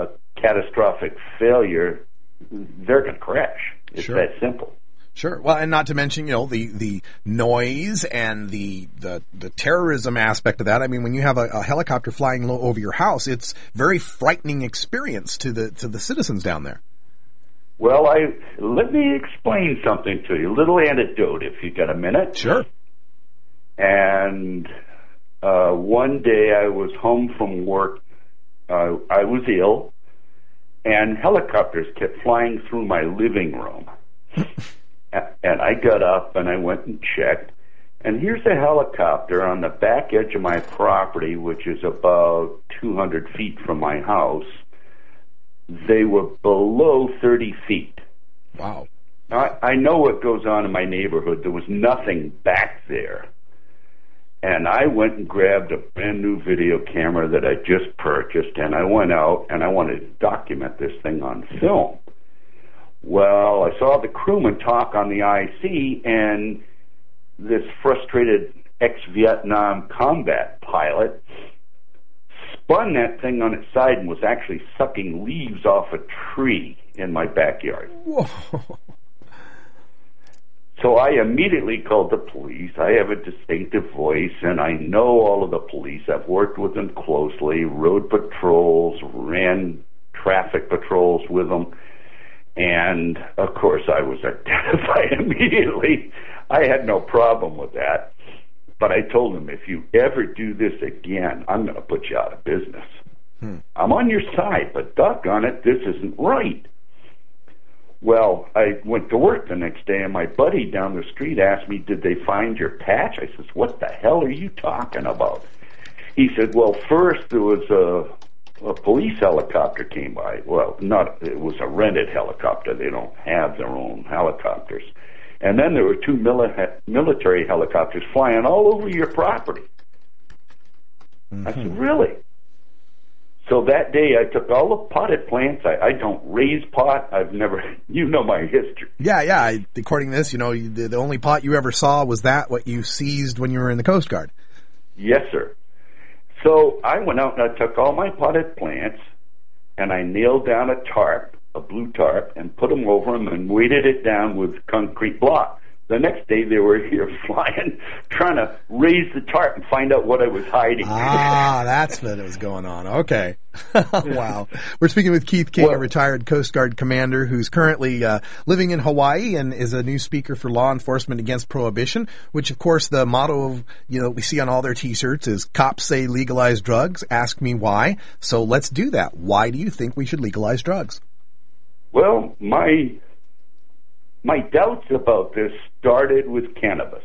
catastrophic failure, they're going to crash. It's Sure. that simple. Sure. Well, and not to mention, you know, the, the noise and the, the, the terrorism aspect of that. I mean, when you have a, a helicopter flying low over your house, it's very frightening experience to the, to the citizens down there. Well, I let me explain something to you. A little anecdote, if you got a minute. Sure. And uh, one day I was home from work. Uh, I was ill, and helicopters kept flying through my living room. And I got up and I went and checked, and here's a helicopter on the back edge of my property, which is about two hundred feet from my house. They were below thirty feet. Wow. Now, I, I know what goes on in my neighborhood. There was nothing back there. And I went and grabbed a brand new video camera that I just purchased, and I went out and I wanted to document this thing on film. Well, I saw the crewman talk on the I C, and this frustrated ex-Vietnam combat pilot spun that thing on its side and was actually sucking leaves off a tree in my backyard. Whoa. So I immediately called the police. I have a distinctive voice, and I know all of the police. I've worked with them closely, road patrols, ran traffic patrols with them. And, of course, I was identified immediately. I had no problem with that. But I told them, if you ever do this again, I'm going to put you out of business. Hmm. I'm on your side, but doggone it, this isn't right. Well, I went to work the next day, and my buddy down the street asked me, did they find your patch? I says, what the hell are you talking about? He said, well, first there was a... a police helicopter came by. Well, not, it was a rented helicopter. They don't have their own helicopters. And then there were two mili- military helicopters flying all over your property. Mm-hmm. I said, really? So that day I took all the potted plants. I, I don't raise pot. I've never, you know my history. Yeah, yeah. I, according to this, you know, you, the, the only pot you ever saw was that what you seized when you were in the Coast Guard. Yes, sir. So I went out and I took all my potted plants and I nailed down a tarp, a blue tarp, and put them over them and weighted it down with concrete block. The next day they were here flying, trying to raise the tarp and find out what I was hiding. Ah, that's what was going on. Okay. Wow. We're speaking with Keith King, well, a retired Coast Guard commander who's currently uh, living in Hawaii and is a new speaker for law enforcement against prohibition, which, of course, the motto of, you know, we see on all their T-shirts is cops say legalize drugs, ask me why. So let's do that. Why do you think we should legalize drugs? Well, my... My doubts about this started with cannabis.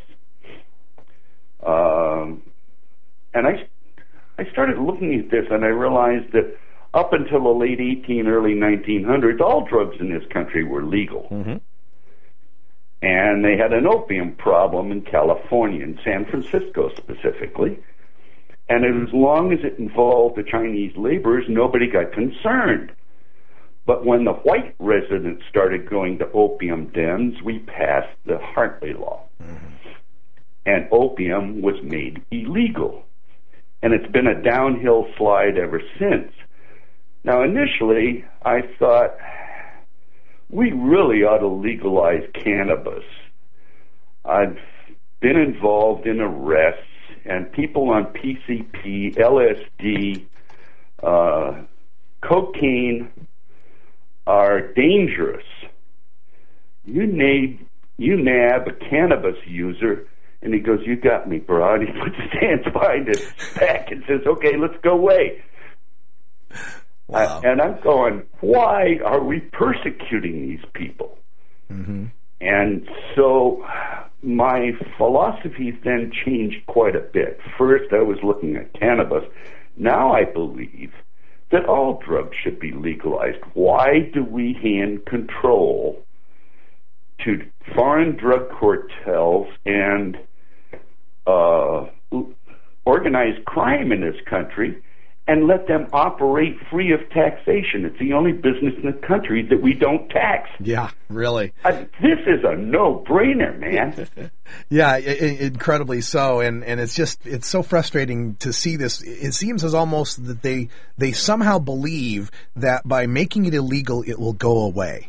Um, and I, I started looking at this and I realized that up until the late eighteen, early nineteen hundreds, all drugs in this country were legal. Mm-hmm. And they had an opium problem in California, in San Francisco specifically. And as long as it involved the Chinese laborers, nobody got concerned. But when the white residents started going to opium dens, we passed the Hartley Law. Mm-hmm. And opium was made illegal. And it's been a downhill slide ever since. Now, initially, I thought, we really ought to legalize cannabis. I've been involved in arrests, and people on P C P, L S D, uh, cocaine, are dangerous. You nab, you nab a cannabis user, and he goes, you got me, bro. And he puts his hands behind his back and says, okay, let's go away. Wow. Uh, and I'm going, why are we persecuting these people? Mm-hmm. And so my philosophy then changed quite a bit. First, I was looking at cannabis. Now I believe that all drugs should be legalized. Why do we hand control to foreign drug cartels and uh, organized crime in this country and let them operate free of taxation. It's the only business in the country that we don't tax. Yeah, really. Uh, this is a no-brainer, man. Yeah, I- I- incredibly so, and and it's just it's so frustrating to see this. It seems as almost that they they somehow believe that by making it illegal, it will go away.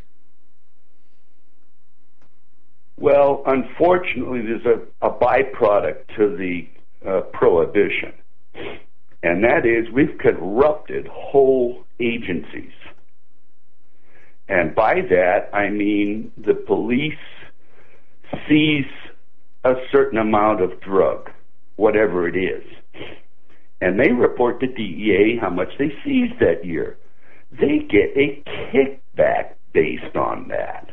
Well, unfortunately, there's a, a byproduct to the uh, prohibition, and that is we've corrupted whole agencies. And by that, I mean the police seize a certain amount of drug, whatever it is, and they report to D E A how much they seized that year. They get a kickback based on that.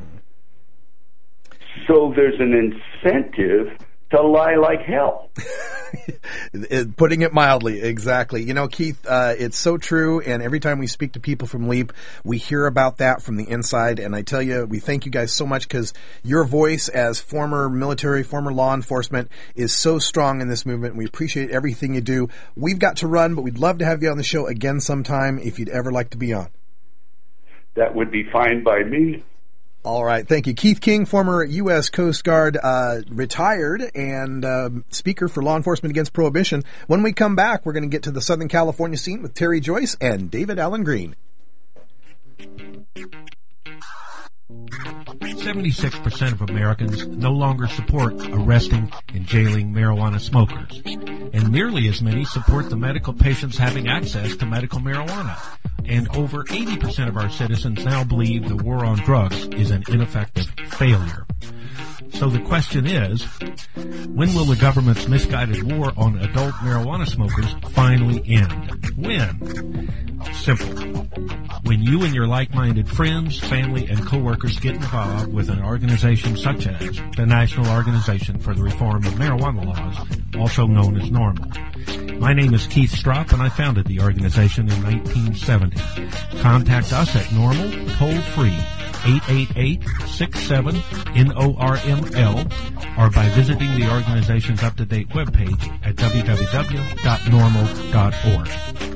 So there's an incentive to lie like hell. It- Putting it mildly, exactly. You know, Keith, uh, it's so true, and every time we speak to people from LEAP, we hear about that from the inside, and I tell you, we thank you guys so much because your voice as former military, former law enforcement is so strong in this movement. We appreciate everything you do. We've got to run, but we'd love to have you on the show again sometime if you'd ever like to be on. That would be fine by me. All right. Thank you. Keith King, former U S Coast Guard, uh, retired and uh, speaker for Law Enforcement Against Prohibition. When we come back, we're going to get to the Southern California scene with Terry Joyce and David Allen Green. seventy-six percent of Americans no longer support arresting and jailing marijuana smokers, and nearly as many support the medical patients having access to medical marijuana. And over eighty percent of our citizens now believe the war on drugs is an ineffective failure. So the question is, when will the government's misguided war on adult marijuana smokers finally end? When? Simple. When you and your like-minded friends, family, and coworkers get involved with an organization such as the National Organization for the Reform of Marijuana Laws, also known as NORML. My name is Keith Strop, and I founded the organization in nineteen seventy. Contact us at NORML, toll-free, eight eight eight, six seven, N O R M L, or by visiting the organization's up-to-date webpage at w w w dot normal dot org.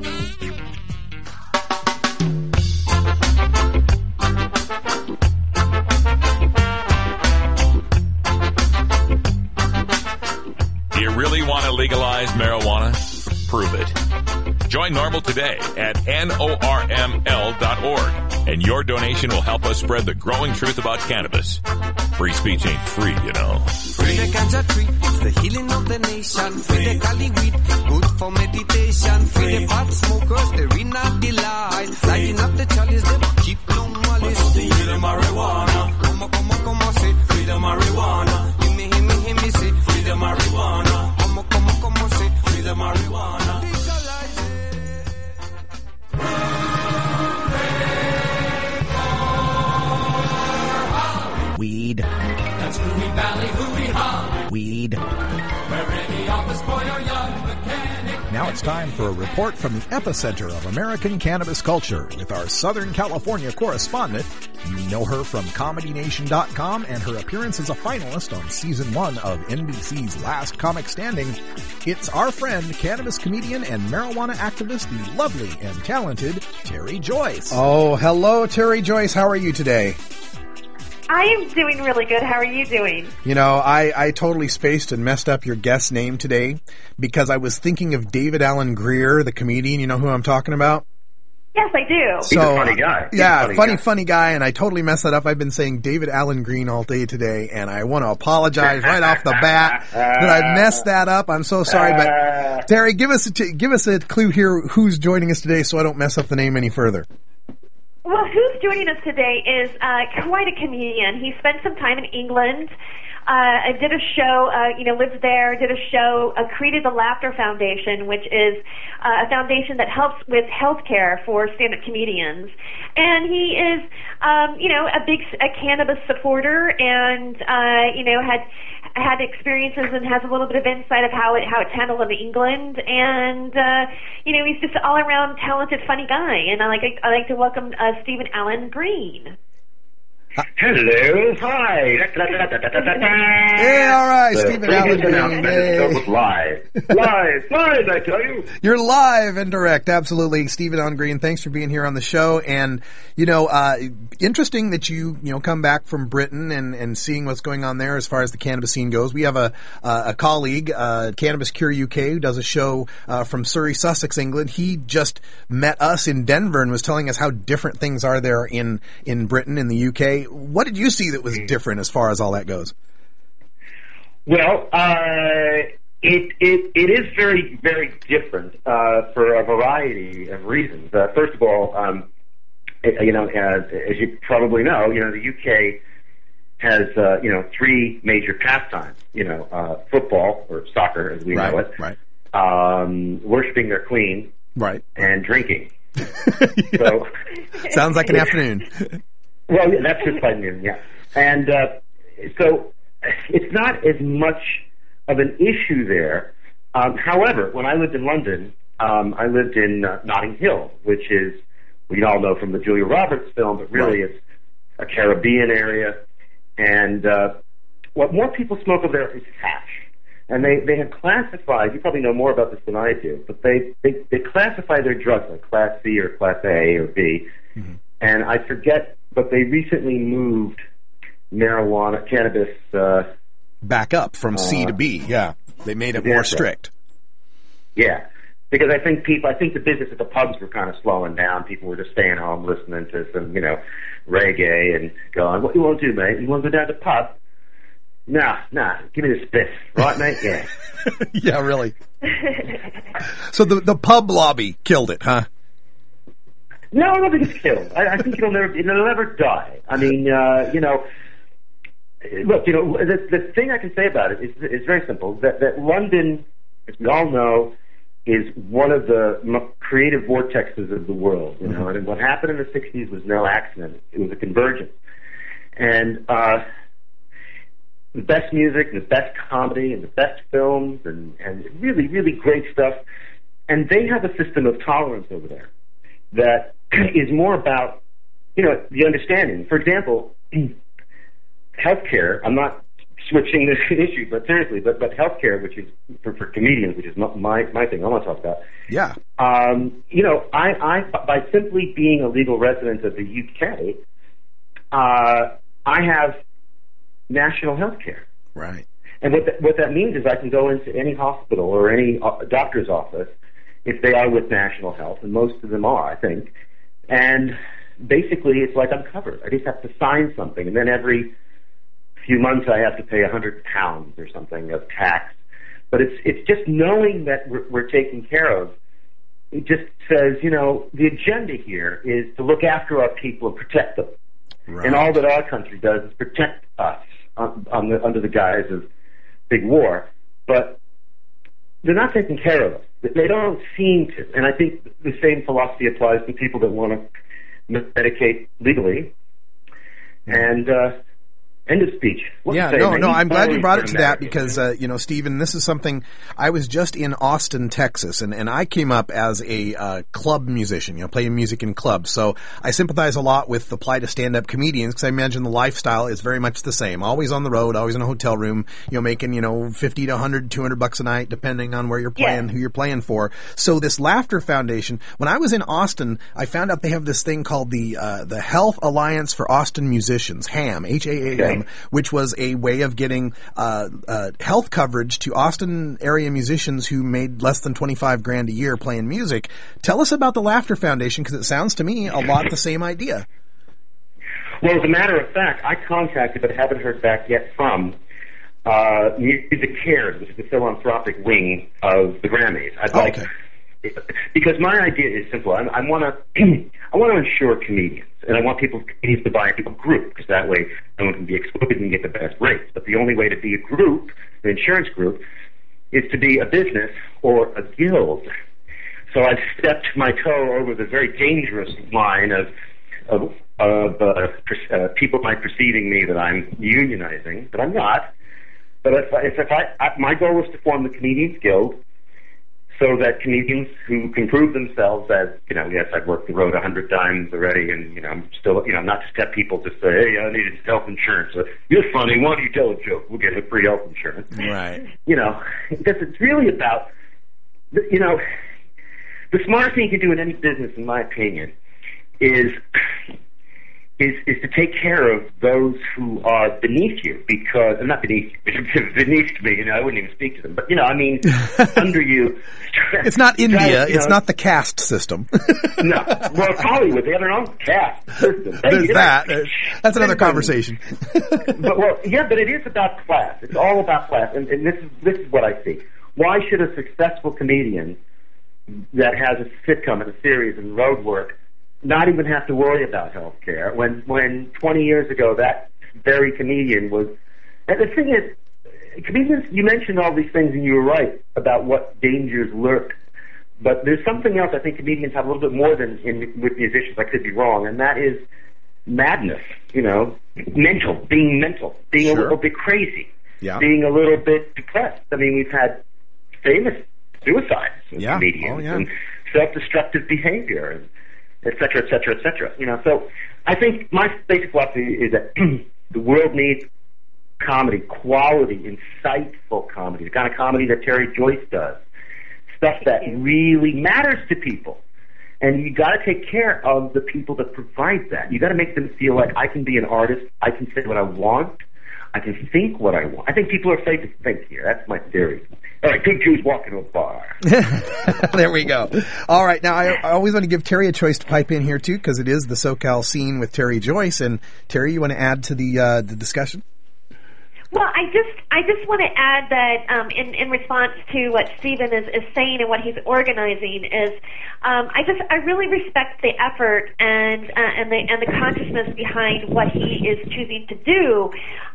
Do you really want to legalize marijuana? Prove it. Join NORML today at N O R M L dot org, and your donation will help us spread the growing truth about cannabis. Free speech ain't free, you know. Free the ganja tree, it's the healing of the nation. Free the Cali weed, good for meditation. Free the pot smokers, they read not delight. Lighting up the chalice, they keep no malice. Free the marijuana, come on, come on, come on, say free the marijuana. Hear me, hear me, hear me say free the marijuana. Come on, come on, come on, say free the marijuana. Legalize it. Weed. That's Hooey Valley, hooey-ha. Weed. Where any office boy or young mechanic. Now it's time for a report from the epicenter of American cannabis culture with our Southern California correspondent. You know her from Comedy Nation dot com and her appearance as a finalist on season one of N B C's Last Comic Standing. It's our friend, cannabis comedian and marijuana activist, the lovely and talented Terry Joyce. Oh, hello, Terry Joyce. How are you today? I am doing really good. How are you doing? You know, I, I totally spaced and messed up your guest name today because I was thinking of David Allen Greer, the comedian. You know who I'm talking about? Yes, I do. He's so, a funny guy. He's yeah, a funny, funny, guy. funny guy, and I totally messed that up. I've been saying David Allen Green all day today, and I want to apologize right off the bat that I messed that up. I'm so sorry, but Terry, give us a t- give us a clue here who's joining us today so I don't mess up the name any further. Well, who's joining us today is uh, quite a comedian. He spent some time in England. Uh, I did a show, uh, you know, lived there, did a show, uh, created the Laughter Foundation, which is uh, a foundation that helps with healthcare for stand-up comedians. And he is, um, you know, a big a cannabis supporter and, uh, you know, had had experiences and has a little bit of insight of how it how it's handled in England. And, uh, you know, he's just an all-around talented, funny guy. And I like I like to welcome uh, Stephen Allen Green. Hello, hi. Hey, all right, The Stephen biggest Allen. announcement is filled with live. Live, live, I tell you. You're live and direct, absolutely. Stephen Allen Green, thanks for being here on the show. And, you know, uh, interesting that you, you know, come back from Britain and, and seeing what's going on there as far as the cannabis scene goes. We have a, uh, a colleague, uh, Cannabis Cure U K, who does a show, uh, from Surrey, Sussex, England. He just met us in Denver and was telling us how different things are there in, in Britain, in the U K. What did you see that was different as far as all that goes? Well, uh, it, it, it is very, very different, uh, for a variety of reasons. Uh, first of all, um, you know, as, as you probably know, you know, the U K has, uh, you know, three major pastimes, you know, uh, football, or soccer as we Right, know it, right. um, worshiping their queen, right, and drinking. So, sounds like an afternoon. Well, yeah, that's just by noon, yeah. And uh, so it's not as much of an issue there. Um, however, when I lived in London, um, I lived in uh, Notting Hill, which is, we all know from the Julia Roberts film, but really Right. it's a Caribbean area. And uh, what more people smoke over there is hash. And they, they have classified, you probably know more about this than I do, but they, they, they classify their drugs like Class C or Class A or B. Mm-hmm. And I forget, but they recently moved marijuana, cannabis, uh, Back up from C Uh, to B, yeah. They made it yeah, more right. strict. yeah. Because I think people, I think the business at the pubs were kind of slowing down. People were just staying home listening to some, you know, reggae and going, what you want to do, mate? You want to go down to the pub? Nah, nah, give me the spiff. Right, mate? Yeah. Yeah, really. So the the pub lobby killed it, huh? No, I don't think it's killed. I, I think it'll never, it'll never die. I mean, uh, you know, look, you know, the, the thing I can say about it is, is very simple. That, that London, as we all know, is one of the m- creative vortexes of the world. You know, Mhm. and what happened in the sixties was no accident. It was a convergence. And uh, the best music, and the best comedy, and the best films, and, and really, really great stuff. And they have a system of tolerance over there that is more about, you know, the understanding. For example, healthcare, I'm not switching this issue, but seriously, but, but healthcare, which is for, for comedians, which is my, my thing I want to talk about. Yeah. Um, you know, I, I, by simply being a legal resident of the U K, uh, I have national health care. Right. And what that, what that means is I can go into any hospital or any uh, doctor's office if they are with national health, and most of them are, I think. And basically, it's like I'm covered. I just have to sign something, and then every few months I have to pay a hundred pounds or something of tax. But it's it's just knowing that we're, we're taken care of. It just says, you know, the agenda here is to look after our people and protect them. Right. And all that our country does is protect us on, on the, under the guise of big war. But they're not taking care of us. They don't seem to. And I think the same philosophy applies to people that want to medicate legally. And uh, end of speech. What Yeah, to say, no, man? no, You I'm glad you always brought put it to them that there. because, uh, you know, Stephen, this is something, I was just in Austin, Texas, and, and I came up as a uh, club musician, you know, playing music in clubs. So I sympathize a lot with the plight of stand-up comedians because I imagine the lifestyle is very much the same. Always on the road, always in a hotel room, you know, making, you know, fifty to one hundred, two hundred bucks a night, depending on where you're playing, Yeah. who you're playing for. So this Laughter Foundation, when I was in Austin, I found out they have this thing called the, uh, the Health Alliance for Austin Musicians, HAM, H A A M, Okay. which was a way of getting uh, uh, health coverage to Austin area musicians who made less than twenty-five grand a year playing music. Tell us about the Laughter Foundation because it sounds to me a lot the same idea. Well, as a matter of fact, I contacted but haven't heard back yet from uh, Music Cares, which is the philanthropic wing of the Grammys. I'd Oh, like, okay. because my idea is simple. I, I want to, I want to insure comedians, and I want people comedians to buy a group because that way no one can be excluded and get the best rates. But the only way to be a group, an insurance group, is to be a business or a guild. So I've stepped my toe over the very dangerous line of of, of uh, per, uh, people might perceiving me that I'm unionizing, but I'm not. But if, if, if I, I, my goal is to form the Comedians Guild, so that comedians who can prove themselves as, you know, yes, I've worked the road a hundred times already, and, you know, I'm still, you know, not just have people just say, hey, I need health insurance. So, you're funny, why don't you tell a joke? We'll get a free health insurance. Right. You know, because it's really about, you know, the smartest thing you can do in any business, in my opinion, is is is to take care of those who are beneath you, because, and not beneath beneath me, you know, I wouldn't even speak to them, but, you know, I mean, under you. It's not India. Try, it's know, not the caste system. No. Well, it's Hollywood. They have their own caste system. Hey, There's you know, that. That's another conversation. But, well, yeah, but it is about class. It's all about class, and, and this is this is what I see. Why should a successful comedian that has a sitcom and a series and road work not even have to worry about health care when when twenty years ago that very comedian was... And the thing is, comedians, you mentioned all these things and you were right about what dangers lurk, but there's something else I think comedians have a little bit more than in, with musicians. I could be wrong, and that is madness, you know, mental, being mental, being Sure. a little bit crazy, Yeah. being a little bit depressed. I mean, we've had famous suicides with Yeah. comedians Oh, yeah. and self-destructive behavior, and et cetera, et cetera, et cetera. You know, so I think my basic philosophy is that the world needs comedy, quality, insightful comedy, the kind of comedy that Terry Joyce does, stuff that really matters to people. And you got to take care of the people that provide that. You got to make them feel like I can be an artist, I can say what I want, I can think what I want. I think people are afraid to think here. That's my theory. All right, good Jews walk into a bar. There we go. All right. Now, I, I always want to give Terry a choice to pipe in here, too, because it is the SoCal scene with Terry Joyce. And, Terry, you want to add to the uh, the discussion? Well, I just I just want to add that um, in in response to what Stephen is, is saying and what he's organizing is um, I just I really respect the effort and uh, and the and the consciousness behind what he is choosing to do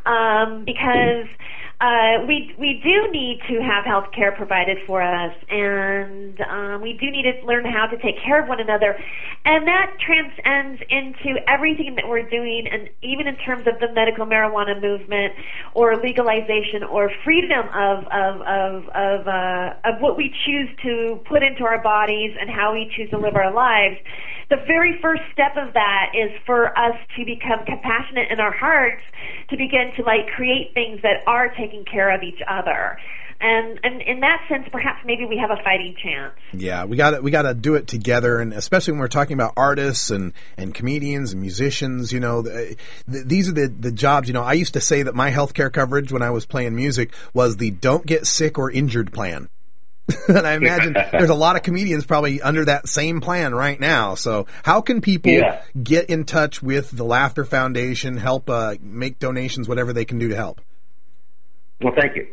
um, because. Uh, we we do need to have health care provided for us, and um, we do need to learn how to take care of one another, and that transcends into everything that we're doing, and even in terms of the medical marijuana movement, or legalization, or freedom of of of of, uh, of what we choose to put into our bodies and how we choose to live our lives. The very first step of that is for us to become compassionate in our hearts, to begin to like create things that are taking care of each other. And, and in that sense, perhaps maybe we have a fighting chance. Yeah, we got we got to do it together, and especially when we're talking about artists and, and comedians and musicians. You know, the, the, these are the the jobs. You know, I used to say that my healthcare coverage when I was playing music was the "don't get sick or injured" plan. And I imagine there's a lot of comedians probably under that same plan right now. So how can people Yeah. get in touch with the Laughter Foundation, help uh, make donations, whatever they can do to help? Well, thank you.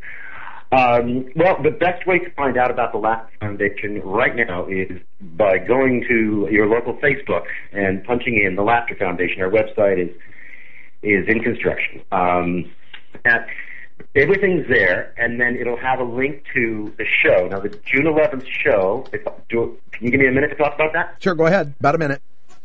Um, well, the best way to find out about the Laughter Foundation right now is by going to your local Facebook and punching in the Laughter Foundation. Our website is is in construction. Um, at, everything's there, and then it'll have a link to the show. Now, the June eleventh show, if, do, can you give me a minute to talk about that? Sure, go ahead. About a minute.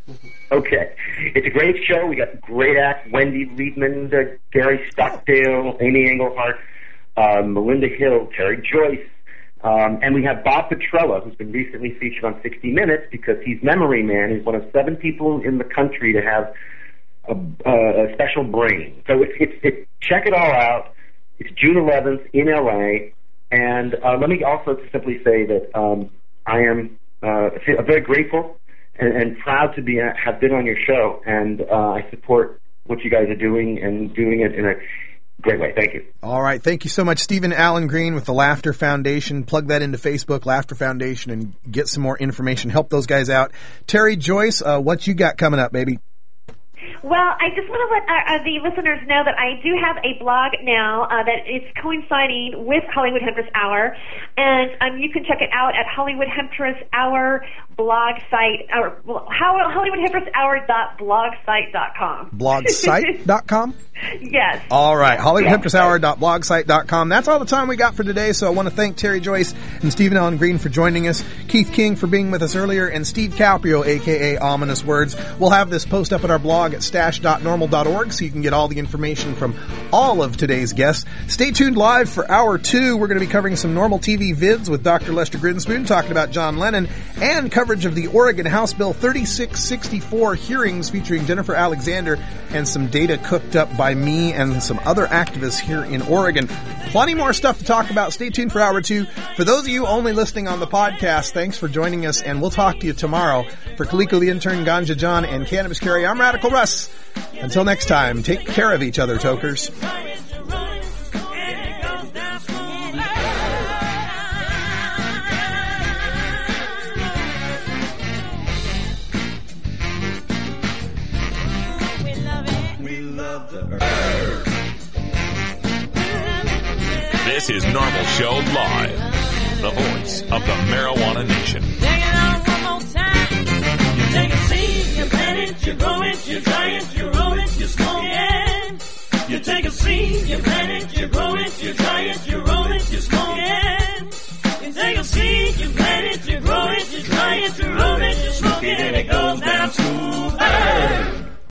Okay. It's a great show. We got great acts, Wendy Liebman, uh, Gary Stockdale, Amy Engelhart, uh, Melinda Hill, Terry Joyce, um, and we have Bob Petrella, who's been recently featured on sixty minutes because he's Memory Man. He's one of seven people in the country to have a, a special brain. So it's, it's, it's, check it all out. It's June eleventh in L A, and uh, let me also simply say that um, I am uh, very grateful and, and proud to be uh, have been on your show, and uh, I support what you guys are doing and doing it in a great way. Thank you. All right. Thank you so much, Stephen Allen Green with the Laughter Foundation. Plug that into Facebook, Laughter Foundation, and get some more information. Help those guys out. Terry Joyce, uh, what you got coming up, baby? Well, I just want to let uh, uh, the listeners know that I do have a blog now uh, that is coinciding with Hollywood Hempress Hour, and um, you can check it out at Hollywood Hempress Hour blog site, or Hollywood Hempress Hour dot blog site dot com. Blogsite dot com? Yes. All right. Hollywood Hempress Hour dot blog site dot com. That's all the time we got for today, so I want to thank Terry Joyce and Stephen Allen Green for joining us, Keith King for being with us earlier, and Steve Caprio, a k a. Ominous Words. We'll have this post up at our blog at mustache dot normal dot org so you can get all the information from all of today's guests. Stay tuned live for hour two. We're going to be covering some Normal T V vids with Doctor Lester Grinspoon, talking about John Lennon, and coverage of the Oregon House Bill thirty-six sixty-four hearings featuring Jennifer Alexander and some data cooked up by me and some other activists here in Oregon. Plenty more stuff to talk about. Stay tuned for hour two. For those of you only listening on the podcast, thanks for joining us, and we'll talk to you tomorrow. For Kaliko the Intern, Ganja John, and Cannabis Carry, I'm Radical Russ. Until next time, take care of each other, tokers. This is Normal Show Live, the voice of the Marijuana Nation. Take it on one more time. You take a seed, you plant it, you grow it, you dry it, you roll it, you smoke it. You take a seed, you plant it, you grow it, you dry it, you roll it, you smoke it. You take a seed, you plant it, you grow it, you dry it, you roll it, you smoke it, and it goes down smooth.